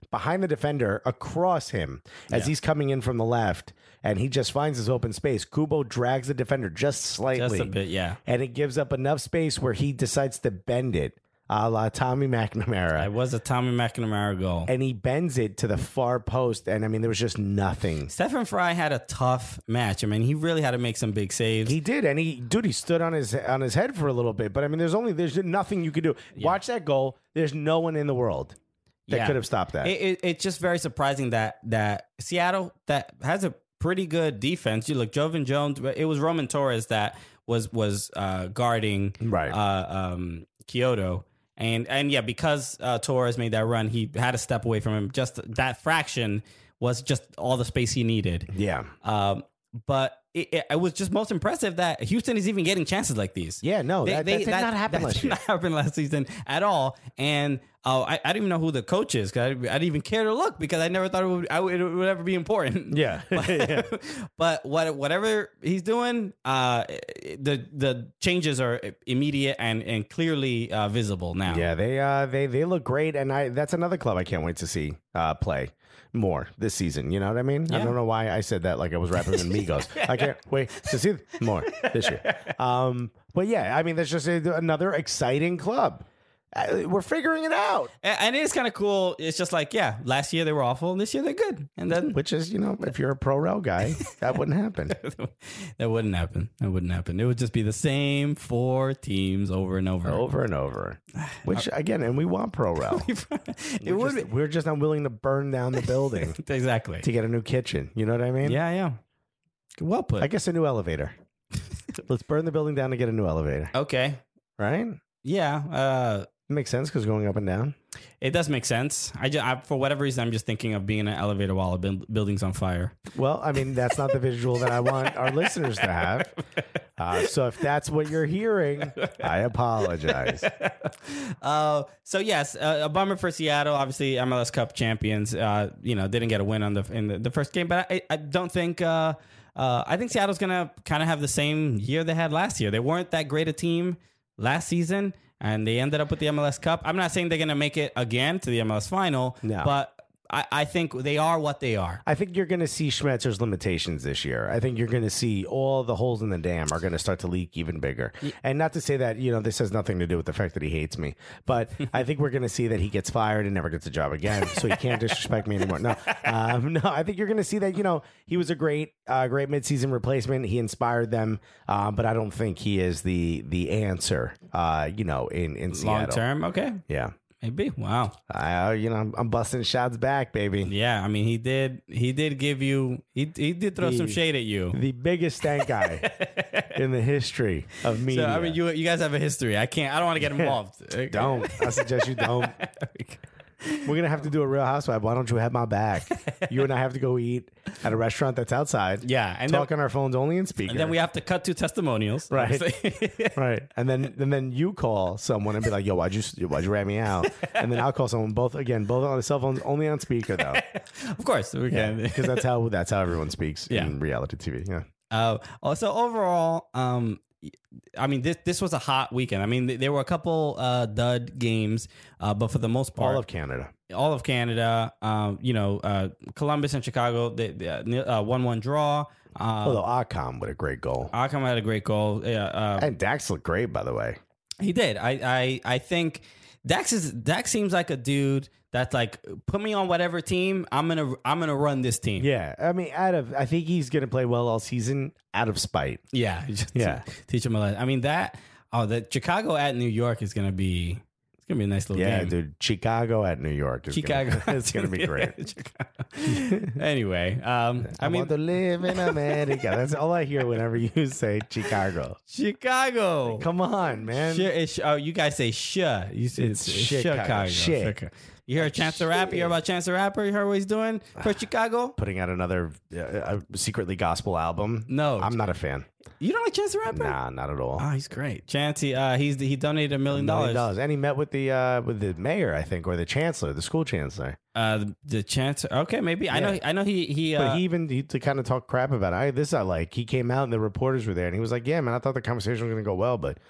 B: behind the defender across him as
C: Yeah.
B: he's coming in from the left, and he just finds his open space. Kubo drags the defender just slightly.
C: Just a bit, yeah.
B: And it gives up enough space where he decides to bend it, a la Tommy McNamara.
C: It was a Tommy McNamara goal.
B: And he bends it to the far post, and I mean, there was just nothing.
C: Stephen Fry had a tough match. I mean, he really had to make some big saves.
B: He did, and he, dude, he stood on his on his head for a little bit. But I mean, there's only there's nothing you could do. Watch that goal. There's no one in the world that
C: Yeah.
B: could have stopped that.
C: It, it, it's just very surprising that that Seattle that has a pretty good defense. You look, Jovan Jones. It was Roman Torres that was was uh, guarding
B: Right.
C: uh, um, Kyoto. And and yeah, because uh, Torres made that run, he had to step away from him. Just that fraction was just all the space he needed.
B: yeah,
C: Um, but it, it, it was just most impressive that Houston is even getting chances like these.
B: yeah, no,
C: They-
B: that,
C: they-
B: that did not happen
C: that
B: last
C: did
B: year.
C: not happen last season at all. And oh, I, I didn't even know who the coach is because I, I didn't even care to look because I never thought it would, I would, it would ever be important.
B: Yeah, yeah.
C: But what whatever he's doing, uh, the the changes are immediate and and clearly uh, visible now.
B: Yeah, they uh they they look great, and I that's another club I can't wait to see uh play more this season. You know what I mean? I
C: Yeah.
B: don't know why I said that like I was rapping with Migos. I can't wait to see more this year. Um, but yeah, I mean, that's just a, another exciting club. Uh, we're figuring it out,
C: And and it is kind of cool. It's just like, yeah, last year they were awful, and this year they're good. And then
B: which is, you know, if you're a pro rel guy, that wouldn't happen.
C: that wouldn't happen. That wouldn't happen. It would just be the same four teams over and over.
B: Over and over. Which again, and we want pro rel.
C: it
B: We're
C: would
B: just, we're just not willing to burn down the building
C: be. Exactly.
B: to get a new kitchen. You know what I mean?
C: Yeah, yeah. Well put.
B: I guess a new elevator. Let's burn the building down to get a new elevator.
C: Okay.
B: Right?
C: Yeah. Uh,
B: Makes sense because going up and down.
C: it does make sense. I, just, I for whatever reason, I'm just thinking of being in an elevator while a buil- building's on fire.
B: Well, I mean, that's not the visual that I want our listeners to have. Uh, so if that's what you're hearing, I apologize.
C: Uh, so yes, uh, a bummer for Seattle. Obviously, M L S Cup champions. Uh, you know, didn't get a win on the in the, the first game, but I, I don't think. Uh, uh, I think Seattle's gonna kind of have the same year they had last year. They weren't that great a team last season, and they ended up with the M L S Cup. I'm not saying they're gonna make it again to the M L S final,
B: No.
C: but I, I think they are what they are.
B: I think you're going to see Schmetzer's limitations this year. I think you're going to see all the holes in the dam are going to start to leak even bigger. And not to say that, you know, this has nothing to do with the fact that he hates me, but I think we're going to see that he gets fired and never gets a job again. So he can't disrespect me anymore. No, um, no, I think you're going to see that, you know, he was a great, uh, great midseason replacement. He inspired them. Um, but I don't think he is the, the answer, uh, you know, in, in Seattle.
C: Long term, okay,
B: Yeah.
C: maybe. Wow.
B: I, you know, I'm, I'm busting shots back, baby.
C: Yeah, I mean, he did. He did give you. He he did throw
B: The-
C: some shade at you.
B: The biggest stank eye in the history of media.
C: So I mean, you you guys have a history. I can't. I don't want to get involved.
B: Don't. I suggest you don't. We're gonna have to do a Real Housewife. Why don't you have my back? You and I have to go eat at a restaurant that's outside.
C: Yeah, and
B: talk
C: then,
B: on our phones only in speaker.
C: and then we have to cut to testimonials.
B: Right.
C: obviously.
B: right, and then and then you call someone and be like, "Yo, why'd you why'd you rat me out?" And then I'll call someone. Both again, both on the cell phones, only on speaker though,
C: Of course, we can.
B: because that's how that's how everyone speaks
C: Yeah.
B: in reality T V. Yeah.
C: Uh, also, overall, um, I mean, this this was a hot weekend. I mean, th- there were a couple uh, dud games, uh, but for the most part,
B: All of Canada.
C: all of Canada, um, you know, uh, Columbus and Chicago, they, they, uh, one one draw. Uh,
B: Although Akam with a great goal.
C: Akam had a great goal. Yeah, uh,
B: And Dax looked great, by the way.
C: he did. I, I, I think Dax is Dax seems like a dude that's like, put me on whatever team. I'm gonna I'm gonna run this team.
B: Yeah, I mean, out of I think he's gonna play well all season out of spite.
C: yeah, just
B: Yeah.
C: Teach him a lesson. I mean that. Oh, the Chicago at New York is gonna be. It's gonna be a nice little
B: Yeah,
C: game.
B: dude, Chicago at New York is
C: Chicago.
B: Gonna, it's gonna be great.
C: Chicago. Anyway, um, I,
B: I
C: mean
B: want to live in America. That's all I hear whenever you say Chicago.
C: Chicago.
B: Come on, man.
C: Sh- it's, oh, you guys say sh. You say
B: It's
C: it's,
B: Chicago.
C: Chicago.
B: Shit.
C: Chicago. You heard Chance the Rapper? You heard about Chance the Rapper? You heard what he's doing for Chicago?
B: Putting out another uh, uh, secretly gospel album.
C: No.
B: I'm not a fan.
C: You don't like Chance the Rapper?
B: Nah, not at all.
C: Oh, he's great. Chance, he, uh, he's he donated a million
B: Million
C: dollars.
B: dollars. And he met with the uh, with the mayor, I think, or the chancellor, the school chancellor.
C: Uh, the, the Chance. Okay, maybe I know.
B: Yeah.
C: I know he he. Uh,
B: But he even he, to kind of talk crap about it. I, this I like. He came out and the reporters were there, and he was like, "Yeah, man, I thought the conversation was going to go well, but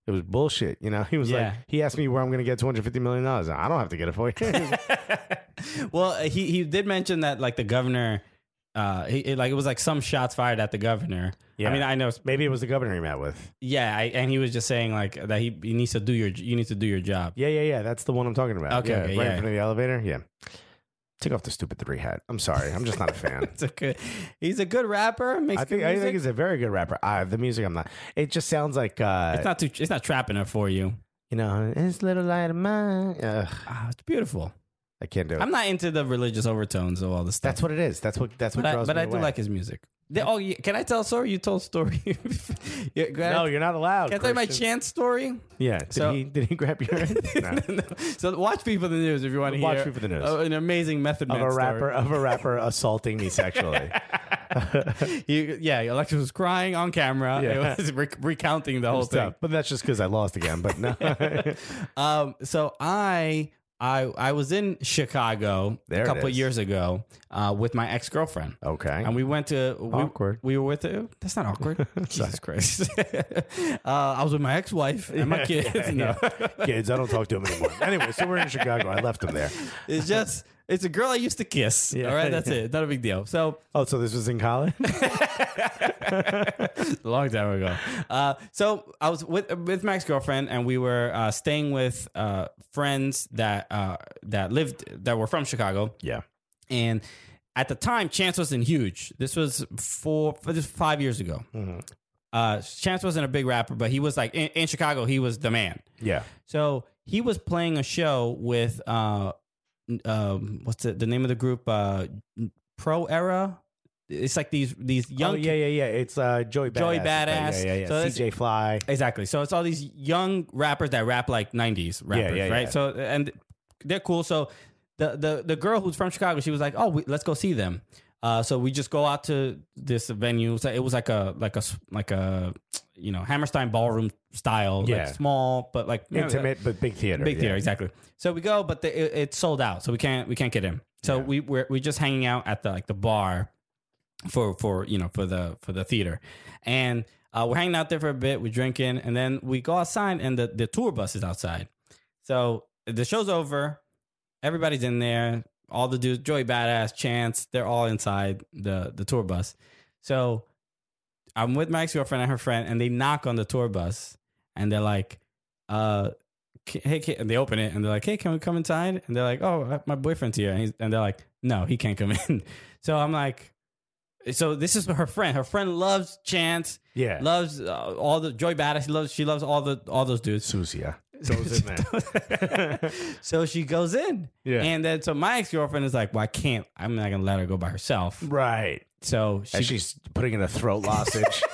B: It was bullshit. You know, he was
C: Yeah.
B: like, he asked me where I'm going to get two hundred fifty million dollars. I don't have to get it for you.
C: Well, he he did mention that like the governor, uh, he it, like it was like some shots fired at the governor.
B: Yeah.
C: I mean, I know,
B: Maybe it was the governor he met with.
C: yeah, I, and he was just saying like that he, he needs to do your you need to do your job.
B: Yeah, yeah, yeah. That's the one I'm talking about.
C: Okay,
B: yeah,
C: okay,
B: right
C: yeah.
B: in front of the elevator. Yeah. Take off the stupid three hat. I'm sorry. I'm just not a fan.
C: It's a good, he's a good rapper. Makes
B: I think
C: good
B: I
C: music.
B: think he's a very good rapper. I, the music, I'm not. It just sounds like uh,
C: It's not too. It's not trapping it for you.
B: you know, it's little light of mine. Ugh,
C: Ah, it's beautiful.
B: I can't do it.
C: I'm not into the religious overtones of all this stuff.
B: That's what it is. That's what. That's what
C: but I,
B: draws
C: but
B: me
C: I do
B: away.
C: like his music. They, oh, yeah, can I tell a story? You told a story. Yeah, can I-
B: No, you're not allowed.
C: Can I tell you my
B: Christian.
C: chance story?
B: Yeah. Did
C: So-
B: he? Did he grab your? No.
C: No. So watch People in the News if you want to
B: Watch
C: hear
B: People in the News.
C: uh, an amazing Method
B: Of
C: Man
B: a
C: story.
B: rapper of a rapper assaulting me sexually.
C: He, yeah, Alexis was crying on camera.
B: Yeah.
C: It was re- recounting the whole
B: Whole
C: thing.
B: But that's just because I lost again. But no.
C: Um, so I I I was in Chicago
B: There
C: a
B: it
C: couple of
B: is.
C: years ago uh, with my ex girlfriend.
B: Okay.
C: And we went to we,
B: Awkward.
C: We were with it. That's not awkward. Jesus Christ. uh, I was with my ex-wife and my kids.
B: Yeah,
C: no,
B: yeah. Kids, I don't talk to him anymore. Anyway, so we're in Chicago. I left him there.
C: it's just it's a girl I used to kiss.
B: Yeah,
C: all right, that's
B: yeah.
C: it. Not a big deal. So
B: Oh, so this was in college?
C: a long time ago. Uh, so I was with with my ex girlfriend, and we were uh, staying with uh, friends that uh, that lived that were from Chicago.
B: Yeah.
C: And at the time, Chance wasn't huge. This was four, this was five years ago.
B: Mm-hmm.
C: Uh, Chance wasn't a big rapper, but he was like in, in Chicago. He was the man.
B: Yeah.
C: So he was playing a show with uh, um, what's the, the name of the group? Uh, Pro Era. It's like these these young
B: Oh, yeah, yeah, yeah. It's uh, Joey Badass.
C: Joey
B: is playing.
C: Badass.
B: Yeah, yeah, yeah.
C: So it's-
B: C J Fly.
C: Exactly. So it's all these young rappers that rap like nineties rappers,
B: yeah,
C: right?
B: yeah.
C: So and they're cool. So the the the girl who's from Chicago, she was like, "Oh, we, let's go see them." Uh, so we just go out to this venue. So it was like a like a s- like a you know Hammerstein ballroom style,
B: Yeah.
C: like small but like you know,
B: Intimate, but big theater.
C: big
B: yeah.
C: theater, exactly. So we go, but the, it, it's sold out, so we can't we can't get in. So
B: Yeah.
C: we we're we just hanging out at the like the bar for for you know for the for the theater, and uh, we're hanging out there for a bit. We're drinking, and then we go outside, and the the tour bus is outside. So the show's over, everybody's in there. All the dudes, Joey Badass, Chance, they're all inside the the tour bus. So I'm with my ex girlfriend and her friend, and they knock on the tour bus, and they're like, uh. Hey, can, and they open it and they're like, "Hey, can we come inside?" And they're like, "Oh, my boyfriend's here," and, he's, and they're like, "No, he can't come in." So I'm like, so this is her friend. Her friend loves Chance,
B: Yeah.
C: loves uh, all the Joy Badass. She loves, she loves all the all those dudes.
B: Susia. Goes in there.
C: So she goes in,
B: Yeah.
C: and then so my ex girlfriend is like, "Well, I can't. I'm not gonna let her go by herself."
B: Right.
C: So she,
B: As she's putting in a throat lozenge.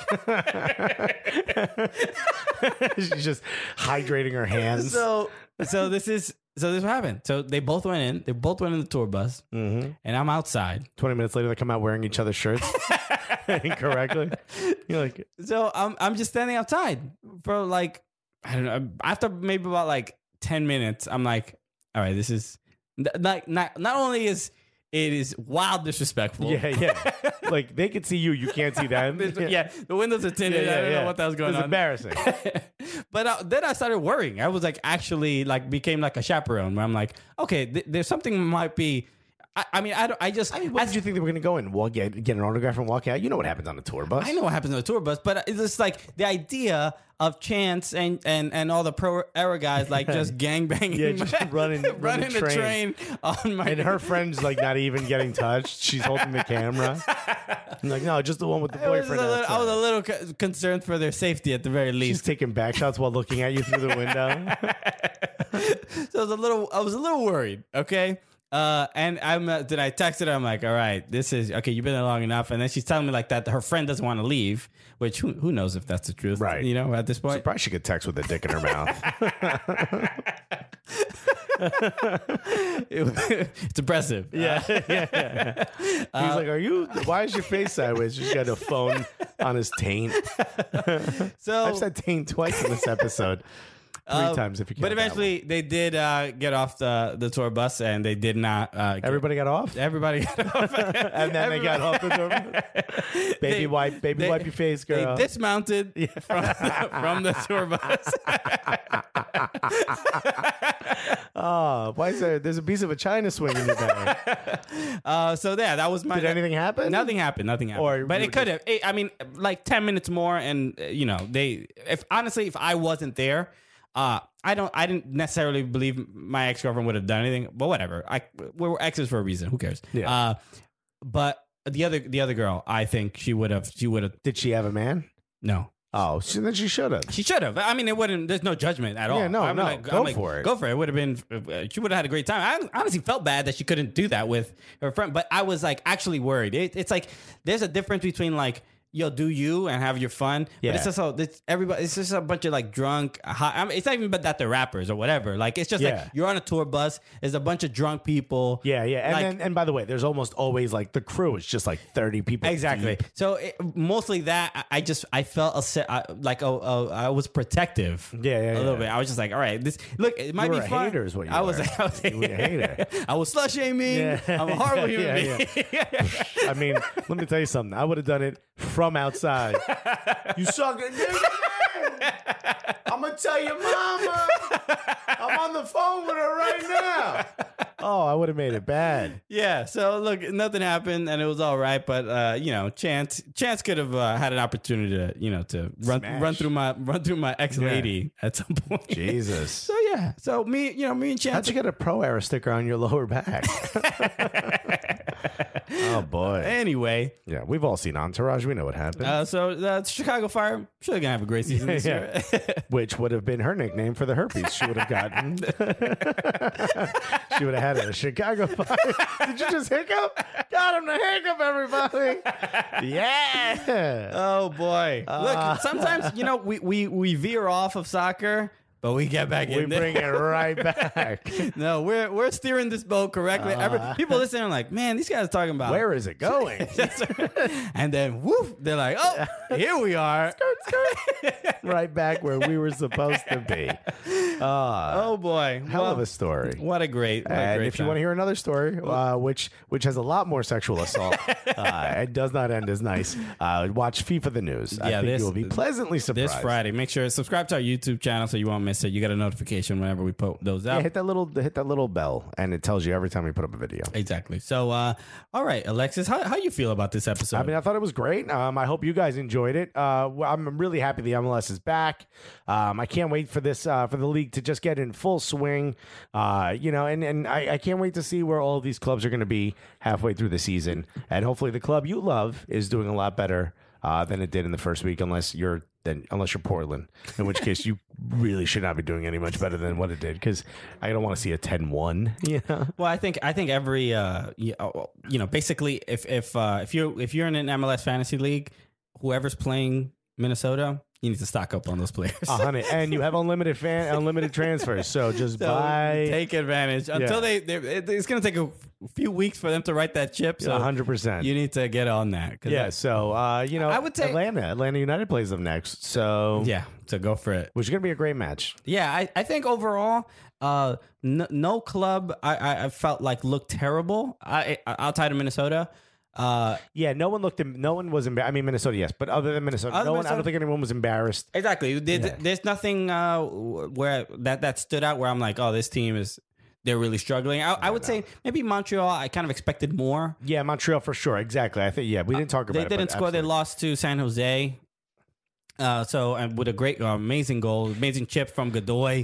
B: She's just hydrating her hands.
C: so so this is so this what happened. So they both went in. They both went in the tour bus,
B: Mm-hmm.
C: and I'm outside.
B: twenty minutes later, they come out wearing each other's shirts incorrectly. You're like,
C: So I'm I'm just standing outside for like I don't know. After maybe about like ten minutes, I'm like, all right, this is like not not only is it is wild disrespectful.
B: yeah, yeah. Like, they can see you, you can't see them.
C: This- yeah, the windows are tinted. I don't know what that was going
B: It's
C: on.
B: embarrassing.
C: But uh, then I started worrying. I was like, actually, like, became like a chaperone where I'm like, okay, th- there's something might be. I, I mean, I don't. I just.
B: I mean, what did you think they were going to go and walk, get, get an autograph and walk out? You know what happens on the tour bus.
C: I know what happens on the tour bus, but it's just like the idea of Chance and and and all the pro era guys like just gangbanging,
B: Yeah, just running-
C: running,
B: running
C: the
B: train.
C: train on my.
B: And her friend's like not even getting touched. She's holding the camera. I'm like, no, just the one with the
C: I was,
B: boyfriend.
C: a little, I was a
B: outside.
C: little co- concerned for their safety at the very
B: She's
C: least.
B: taking back shots while looking at you through the window.
C: So I was a little, I was a little worried. Okay. Uh, and I'm, uh, then I texted her. I'm like, all right, this is okay. You've been there long enough. And then she's telling me like that her friend doesn't want to leave, which who, who knows if that's the truth,
B: Right.
C: You know, at this point.
B: Surprised she could text with a dick in her mouth.
C: It's impressive.
B: Yeah, yeah, yeah. He's like, "Are you? Why is your face sideways?" She's got a phone on his taint.
C: So
B: I've said taint twice in this episode. Three times if you count
C: But
B: that
C: eventually, they did uh, get off the, the tour bus, and they did not. Uh, get,
B: Everybody got off?
C: Everybody got off.
B: And then they got off the tour bus? Baby
C: They-
B: wipe, baby
C: they-
B: wipe your face, girl.
C: They dismounted from, from the tour bus.
B: Oh, why is there? There's a piece of a china swing in your bag.
C: Uh, so yeah, that was my.
B: Did anything happen?
C: Nothing happened. Nothing happened.
B: Or
C: but
B: you
C: it could have. it- I mean, like ten minutes more, and uh, you know, they. If honestly, if I wasn't there, uh, I don't. I didn't necessarily believe my ex girlfriend would have done anything. But whatever. I we were exes for a reason. Who cares?
B: Yeah.
C: Uh, but the other the other girl, I think she would have. She would have.
B: Did she have a man?
C: No.
B: Oh, so then she should have.
C: She should have. I mean, it wouldn't. There's no judgment at all.
B: Yeah, no,
C: I'm
B: no.
C: like-
B: Go
C: I'm like,
B: for it.
C: Go for it. It would have been. uh, She would have had a great time. I honestly felt bad that she couldn't do that with her friend, but I was like actually worried. It, it's like there's a difference between like yo, do you and have your fun.
B: Yeah.
C: But it's just so it's everybody. It's just a bunch of like drunk. Hot, I mean, it's not even but that they're rappers or whatever. Like it's just
B: Yeah.
C: like you're on a tour bus. There's a bunch of drunk people.
B: Yeah, yeah. And
C: Like-
B: then, and by the way, there's almost always like the crew is just like thirty people.
C: Exactly.
B: deep.
C: So it, mostly that I I just I felt a, se- I, like oh, oh I was protective.
B: Yeah, yeah,
C: a little
B: yeah.
C: bit. I was just like, all right, this look. It might
B: You
C: be
B: were a
C: fun.
B: hater is what you
C: I was.
B: were.
C: I was
B: You were a hater.
C: I was slut shaming.
B: Yeah.
C: I'm a horrible human
B: Yeah,
C: being.
B: I mean, let me tell you something. I would have done it from outside. You suck it, nigga. I'm gonna tell your mama. I'm on the phone with her right now. Oh, I would have made it bad.
C: Yeah. So look, nothing happened, and it was all right. But uh, you know, Chance Chance could have uh, had an opportunity to you know to run
B: Smash.
C: run through my run through my ex lady at some point.
B: Jesus.
C: So yeah. So me, you know, me and Chance.
B: How'd you get a Pro Era sticker on your lower back? Oh boy.
C: Anyway,
B: Yeah, we've all seen Entourage. We know what happened.
C: uh, so the Chicago Fire, sure they're gonna have a great season this
B: Yeah.
C: year.
B: Which would have been her nickname for the herpes she would have gotten. She would have had a Chicago Fire. Did you just hiccup? Got him to hiccup, everybody. Yeah.
C: Oh boy!
B: Uh,
C: Look, sometimes you know we, we we veer off of soccer, but we get back
B: We
C: in there.
B: bring it right back.
C: No, we're we're steering this boat correctly. Every, people listening are like, man, these guys are talking about
B: Where is it going?
C: and then woof, they're like, oh, here we are.
B: Right back where we were supposed to be. Uh,
C: Oh boy!
B: hell
C: Well,
B: of a story.
C: What a great! What a
B: And
C: great
B: if you want to hear another story, uh, which which has a lot more sexual assault, uh, and does not end as nice, uh, watch FIFA the News. I
C: Yeah,
B: think
C: this-
B: you will be pleasantly surprised.
C: this Friday, make sure to subscribe to our YouTube channel so you won't miss it. You get a notification whenever we put those
B: Yeah,
C: out.
B: hit that little hit that little bell, and it tells you every time we put up a video.
C: Exactly. So, uh, all right, Alexis, how how you feel about this episode?
B: I mean, I thought it was great. Um, I hope you guys enjoyed it. Uh, well, I'm really happy the M L S is back. Um, I can't wait for this uh, for the league to just get in full swing. Uh, you know, and and I, I can't wait to see where all of these clubs are going to be halfway through the season. And hopefully, the club you love is doing a lot better uh, than it did in the first week, unless you're then unless you're Portland, in which case you really should not be doing any much better than what it did, because I don't want to see a ten one. You know?
C: Well, I think I think every uh, you know, you know basically if if uh, if you if you're in an M L S fantasy league, whoever's playing Minnesota, you need to stock up on those players.
B: A hundred, and you have unlimited fan, unlimited transfers. So just
C: So
B: buy
C: take advantage until
B: Yeah.
C: they. they it- it's going to take a few weeks for them to write that chip. So
B: a hundred percent.
C: you need to get on that. 'cause
B: Yeah,
C: that-
B: so uh, you know,
C: I would say-
B: Atlanta, Atlanta United plays them next, so
C: yeah. So go for it.
B: which is gonna be a great match.
C: Yeah, I, I think overall, uh, n- no club I, I, I felt like looked terrible I, I- outside of Minnesota. Uh,
B: Yeah, no one looked. Em- no one was embarrassed. I mean, Minnesota, yes, but other than Minnesota,
C: Other
B: no one. I
C: Minnesota-
B: don't think anyone was embarrassed.
C: exactly. There,
B: Yeah.
C: There's nothing uh, where that that stood out where I'm like, oh, this team is they're really struggling. I, I would say maybe Montreal. I kind of expected more.
B: Yeah, Montreal for sure. Exactly. I think. Yeah, we didn't talk about
C: They
B: it.
C: didn't
B: but
C: score. They
B: absolutely.
C: lost to San Jose. Uh, so and with a great, uh, amazing goal, amazing chip from Godoy.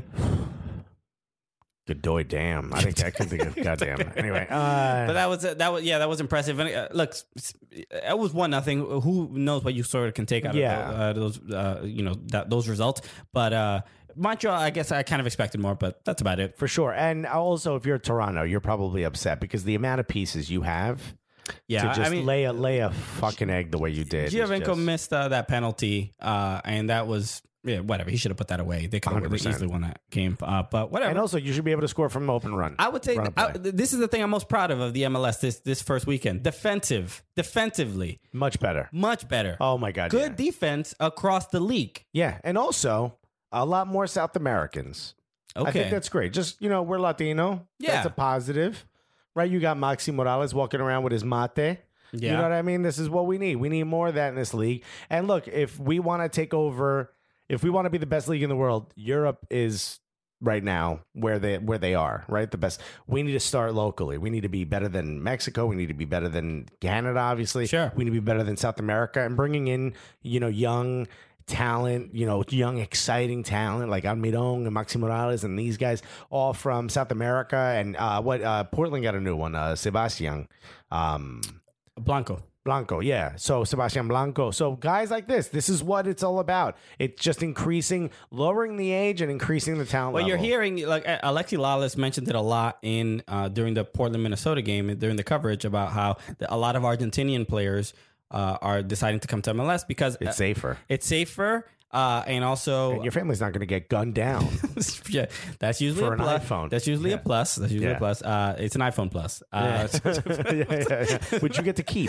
B: Godoy, damn. I think I couldn't think of goddamn. Anyway, uh,
C: But that was that was yeah that was impressive. And uh, look, s- it was one nothing. Who knows what you sort of can take out
B: Yeah.
C: of uh, those uh, you know that, those results? But uh, Montreal, I guess I kind of expected more, but that's about it.
B: for sure. And also, if you're Toronto, you're probably upset because the amount of pieces you have
C: Yeah,
B: to just
C: I mean,
B: lay a lay a fucking egg the way you did. is
C: Giovinco
B: just-
C: missed uh, that penalty, uh, and that was yeah whatever. He should have put that away. They could have
B: one hundred percent.
C: easily won that game, uh, but whatever.
B: And also, you should be able to score from an open run.
C: I would say
B: Run
C: th-
B: and
C: I,
B: play.
C: this is the thing I'm most proud of of the M L S this this first weekend. Defensive, defensively,
B: Much better.
C: much better.
B: Oh my god.
C: Good
B: yeah.
C: defense across the league.
B: Yeah, and also a lot more South Americans. I think
C: Okay.
B: that's great. Just, you know, we're Latino.
C: Yeah.
B: That's a positive, right? You got Maxi Morales walking around with his mate. You know what I mean? This is what we need. We need more of that in this league. And look, if we want to take over, if we want to be the best league in the world, Europe is right now where they where they are, right? The best. We need to start locally. We need to be better than Mexico. We need to be better than Canada, obviously.
C: Sure.
B: We need to be better than South America, and bringing in, you know, young talent, you know, young, exciting talent like Almiron and Maxi Morales and these guys all from South America. And uh, what uh, Portland got a new one, uh, Sebastian. Um,
C: Blanco.
B: Blanco, yeah. So Sebastian Blanco. So guys like this, this is what it's all about. It's just increasing, lowering the age and increasing the talent
C: Well,
B: level.
C: you're hearing like uh, Alexi Lalas mentioned it a lot in uh, during the Portland Minnesota game during the coverage about how the, a lot of Argentinian players uh, are deciding to come to M L S because
B: It's
C: uh,
B: safer.
C: it's safer uh, and also
B: And your family's not going to get gunned down.
C: yeah, that's usually
B: For
C: a
B: an
C: plus.
B: iPhone.
C: That's usually
B: Yeah.
C: a plus. That's usually
B: Yeah.
C: a plus. Uh, it's an iPhone Plus. Uh,
B: yeah, yeah, yeah. Which you get to keep.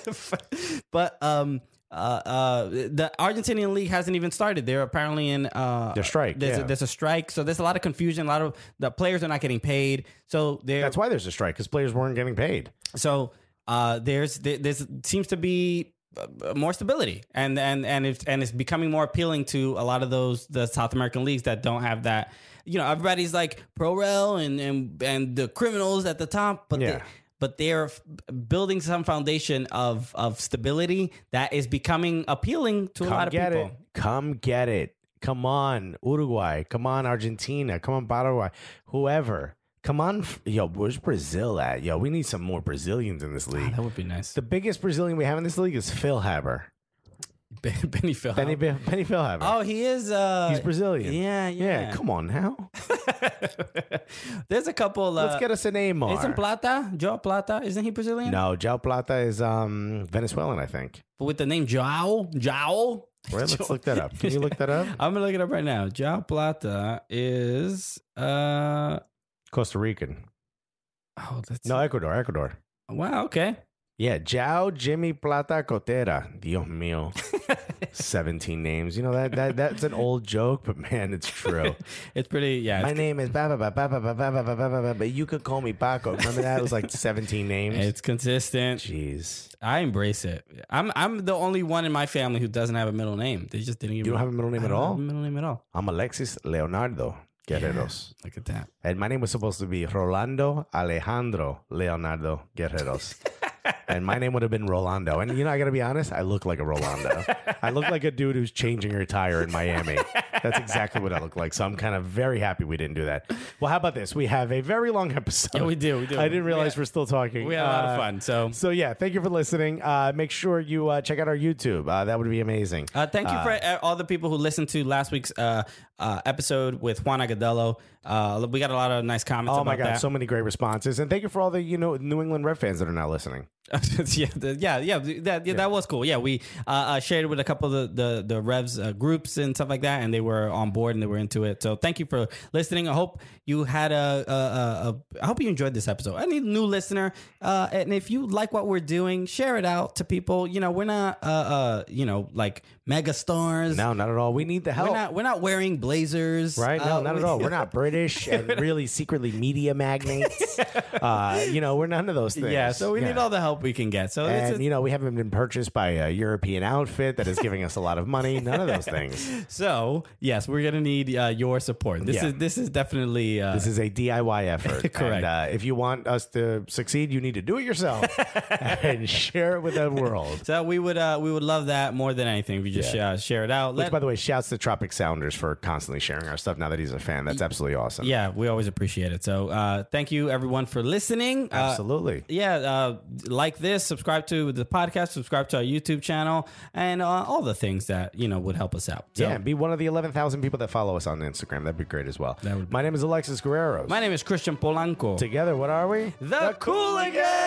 C: but um, uh, uh, the Argentinian league hasn't even started. They're apparently in uh,
B: Their strike,
C: There's,
B: yeah.
C: a, there's a strike, so there's a lot of confusion. A lot of the players are not getting paid. So they're
B: That's why there's a strike, because players weren't getting paid.
C: so uh, there's there there's, seems to be uh, more stability, and and and it's and it's becoming more appealing to a lot of those the South American leagues that don't have that. You know, everybody's like pro rel and and and the criminals at the top, but
B: Yeah.
C: they, but they're f- building some foundation of of stability that is becoming appealing to a
B: Come
C: lot of
B: get
C: people.
B: it. Come get it. Come on, Uruguay. Come on, Argentina. Come on, Paraguay. Whoever. Come on. f- Yo, where's Brazil at? Yo, we need some more Brazilians in this league.
C: That would be nice.
B: The biggest Brazilian we have in this league is Phil Haber.
C: Benny Phil.
B: Benny, Benny Phil Haber.
C: Oh, he is. Uh,
B: He's Brazilian.
C: Yeah, yeah.
B: Yeah, come on now.
C: There's a couple. Uh,
B: Let's get us a Neymar.
C: Isn't Plata Joao Plata? Isn't he Brazilian?
B: No, João Plata is um, Venezuelan, I think.
C: With the name Joao. Joao.
B: Right, let's look that up. Can you look that up?
C: I'm gonna look it up right now. Joao Plata is. Uh.
B: Costa Rican.
C: Oh, that's
B: No, Ecuador, Ecuador.
C: Wow. Okay.
B: Yeah, João Jimmy Plata Cotera. Dios mío. seventeen names. You know, that, that that's an old joke, but man, it's true.
C: It's pretty. Yeah.
B: My
C: It's,
B: name is Baba Baba Baba Baba Baba Baba, but you could call me Paco. Remember that? It was like seventeen names.
C: it's consistent.
B: Jeez.
C: I embrace it. I'm I'm the only one in my family who doesn't have a middle name. They just didn't even.
B: You don't have a middle name
C: I
B: at
C: don't
B: all?
C: have a middle name at all.
B: I'm Alexis Leonardo Guerreros.
C: Look at that.
B: And my name was supposed to be Rolando Alejandro Leonardo Guerreros. And my name would have been Rolando. And, you know, I got to be honest, I look like a Rolando. I look like a dude who's changing her tire in Miami. That's exactly what I look like. So I'm kind of very happy we didn't do that. Well, how about this? We have a very long episode.
C: Yeah, we do. We do.
B: I didn't realize
C: We
B: we're still talking.
C: We had a lot of
B: Uh,
C: fun. So.
B: So, yeah, thank you for listening. Uh, make sure you uh, check out our YouTube. Uh, that would be amazing.
C: Uh, thank you for uh, all the people who listened to last week's uh, uh, episode with Juan Agadello. Uh, we got a lot of nice comments
B: Oh,
C: about
B: my God.
C: that.
B: So many great responses. And thank you for all the, you know, New England Red fans that are now listening.
C: yeah, the, yeah, yeah, that yeah, that was cool. Yeah, we uh, uh, shared it with a couple of the the, the Revs uh, groups and stuff like that, and they were on board and they were into it. So thank you for listening. I hope you had a, a, a, a I hope you enjoyed this episode. I need a new listener, uh, and if you like what we're doing, share it out to people. You know, we're not uh, uh you know like mega stars.
B: No, not at all. We need the help.
C: We're not we're not wearing blazers.
B: Right? No,
C: Uh,
B: not
C: we-
B: at all. We're not British and really secretly media magnates. Uh, you know, we're none of those things.
C: Yeah, so we need
B: Yeah.
C: all the help we can get. So it's
B: And,
C: just-
B: you know, we haven't been purchased by a European outfit that is giving us a lot of money. None of those things.
C: so yes, we're gonna need uh, your support. This
B: Yeah.
C: is this is definitely uh,
B: This is a D I Y effort.
C: Correct.
B: And, uh, if you want us to succeed, you need to do it yourself and share it with the world.
C: So we would uh, we would love that more than anything if you just
B: Yeah.
C: uh, share it out.
B: Which,
C: Let-
B: by the way, shouts to Tropic Sounders for constantly sharing our stuff now that he's a fan. That's absolutely awesome.
C: yeah, we always appreciate it. So uh, thank you everyone for listening. Uh,
B: Absolutely.
C: yeah, uh, like this, subscribe to the podcast, subscribe to our YouTube channel, and uh, all the things that you know would help us out. So,
B: Yeah, and be one of the eleven thousand people that follow us on Instagram. That'd be great as well.
C: That would be-
B: My name is Alexis Guerreros.
C: my name is Christian Polanco.
B: Together, what are we?
C: the Cooligans.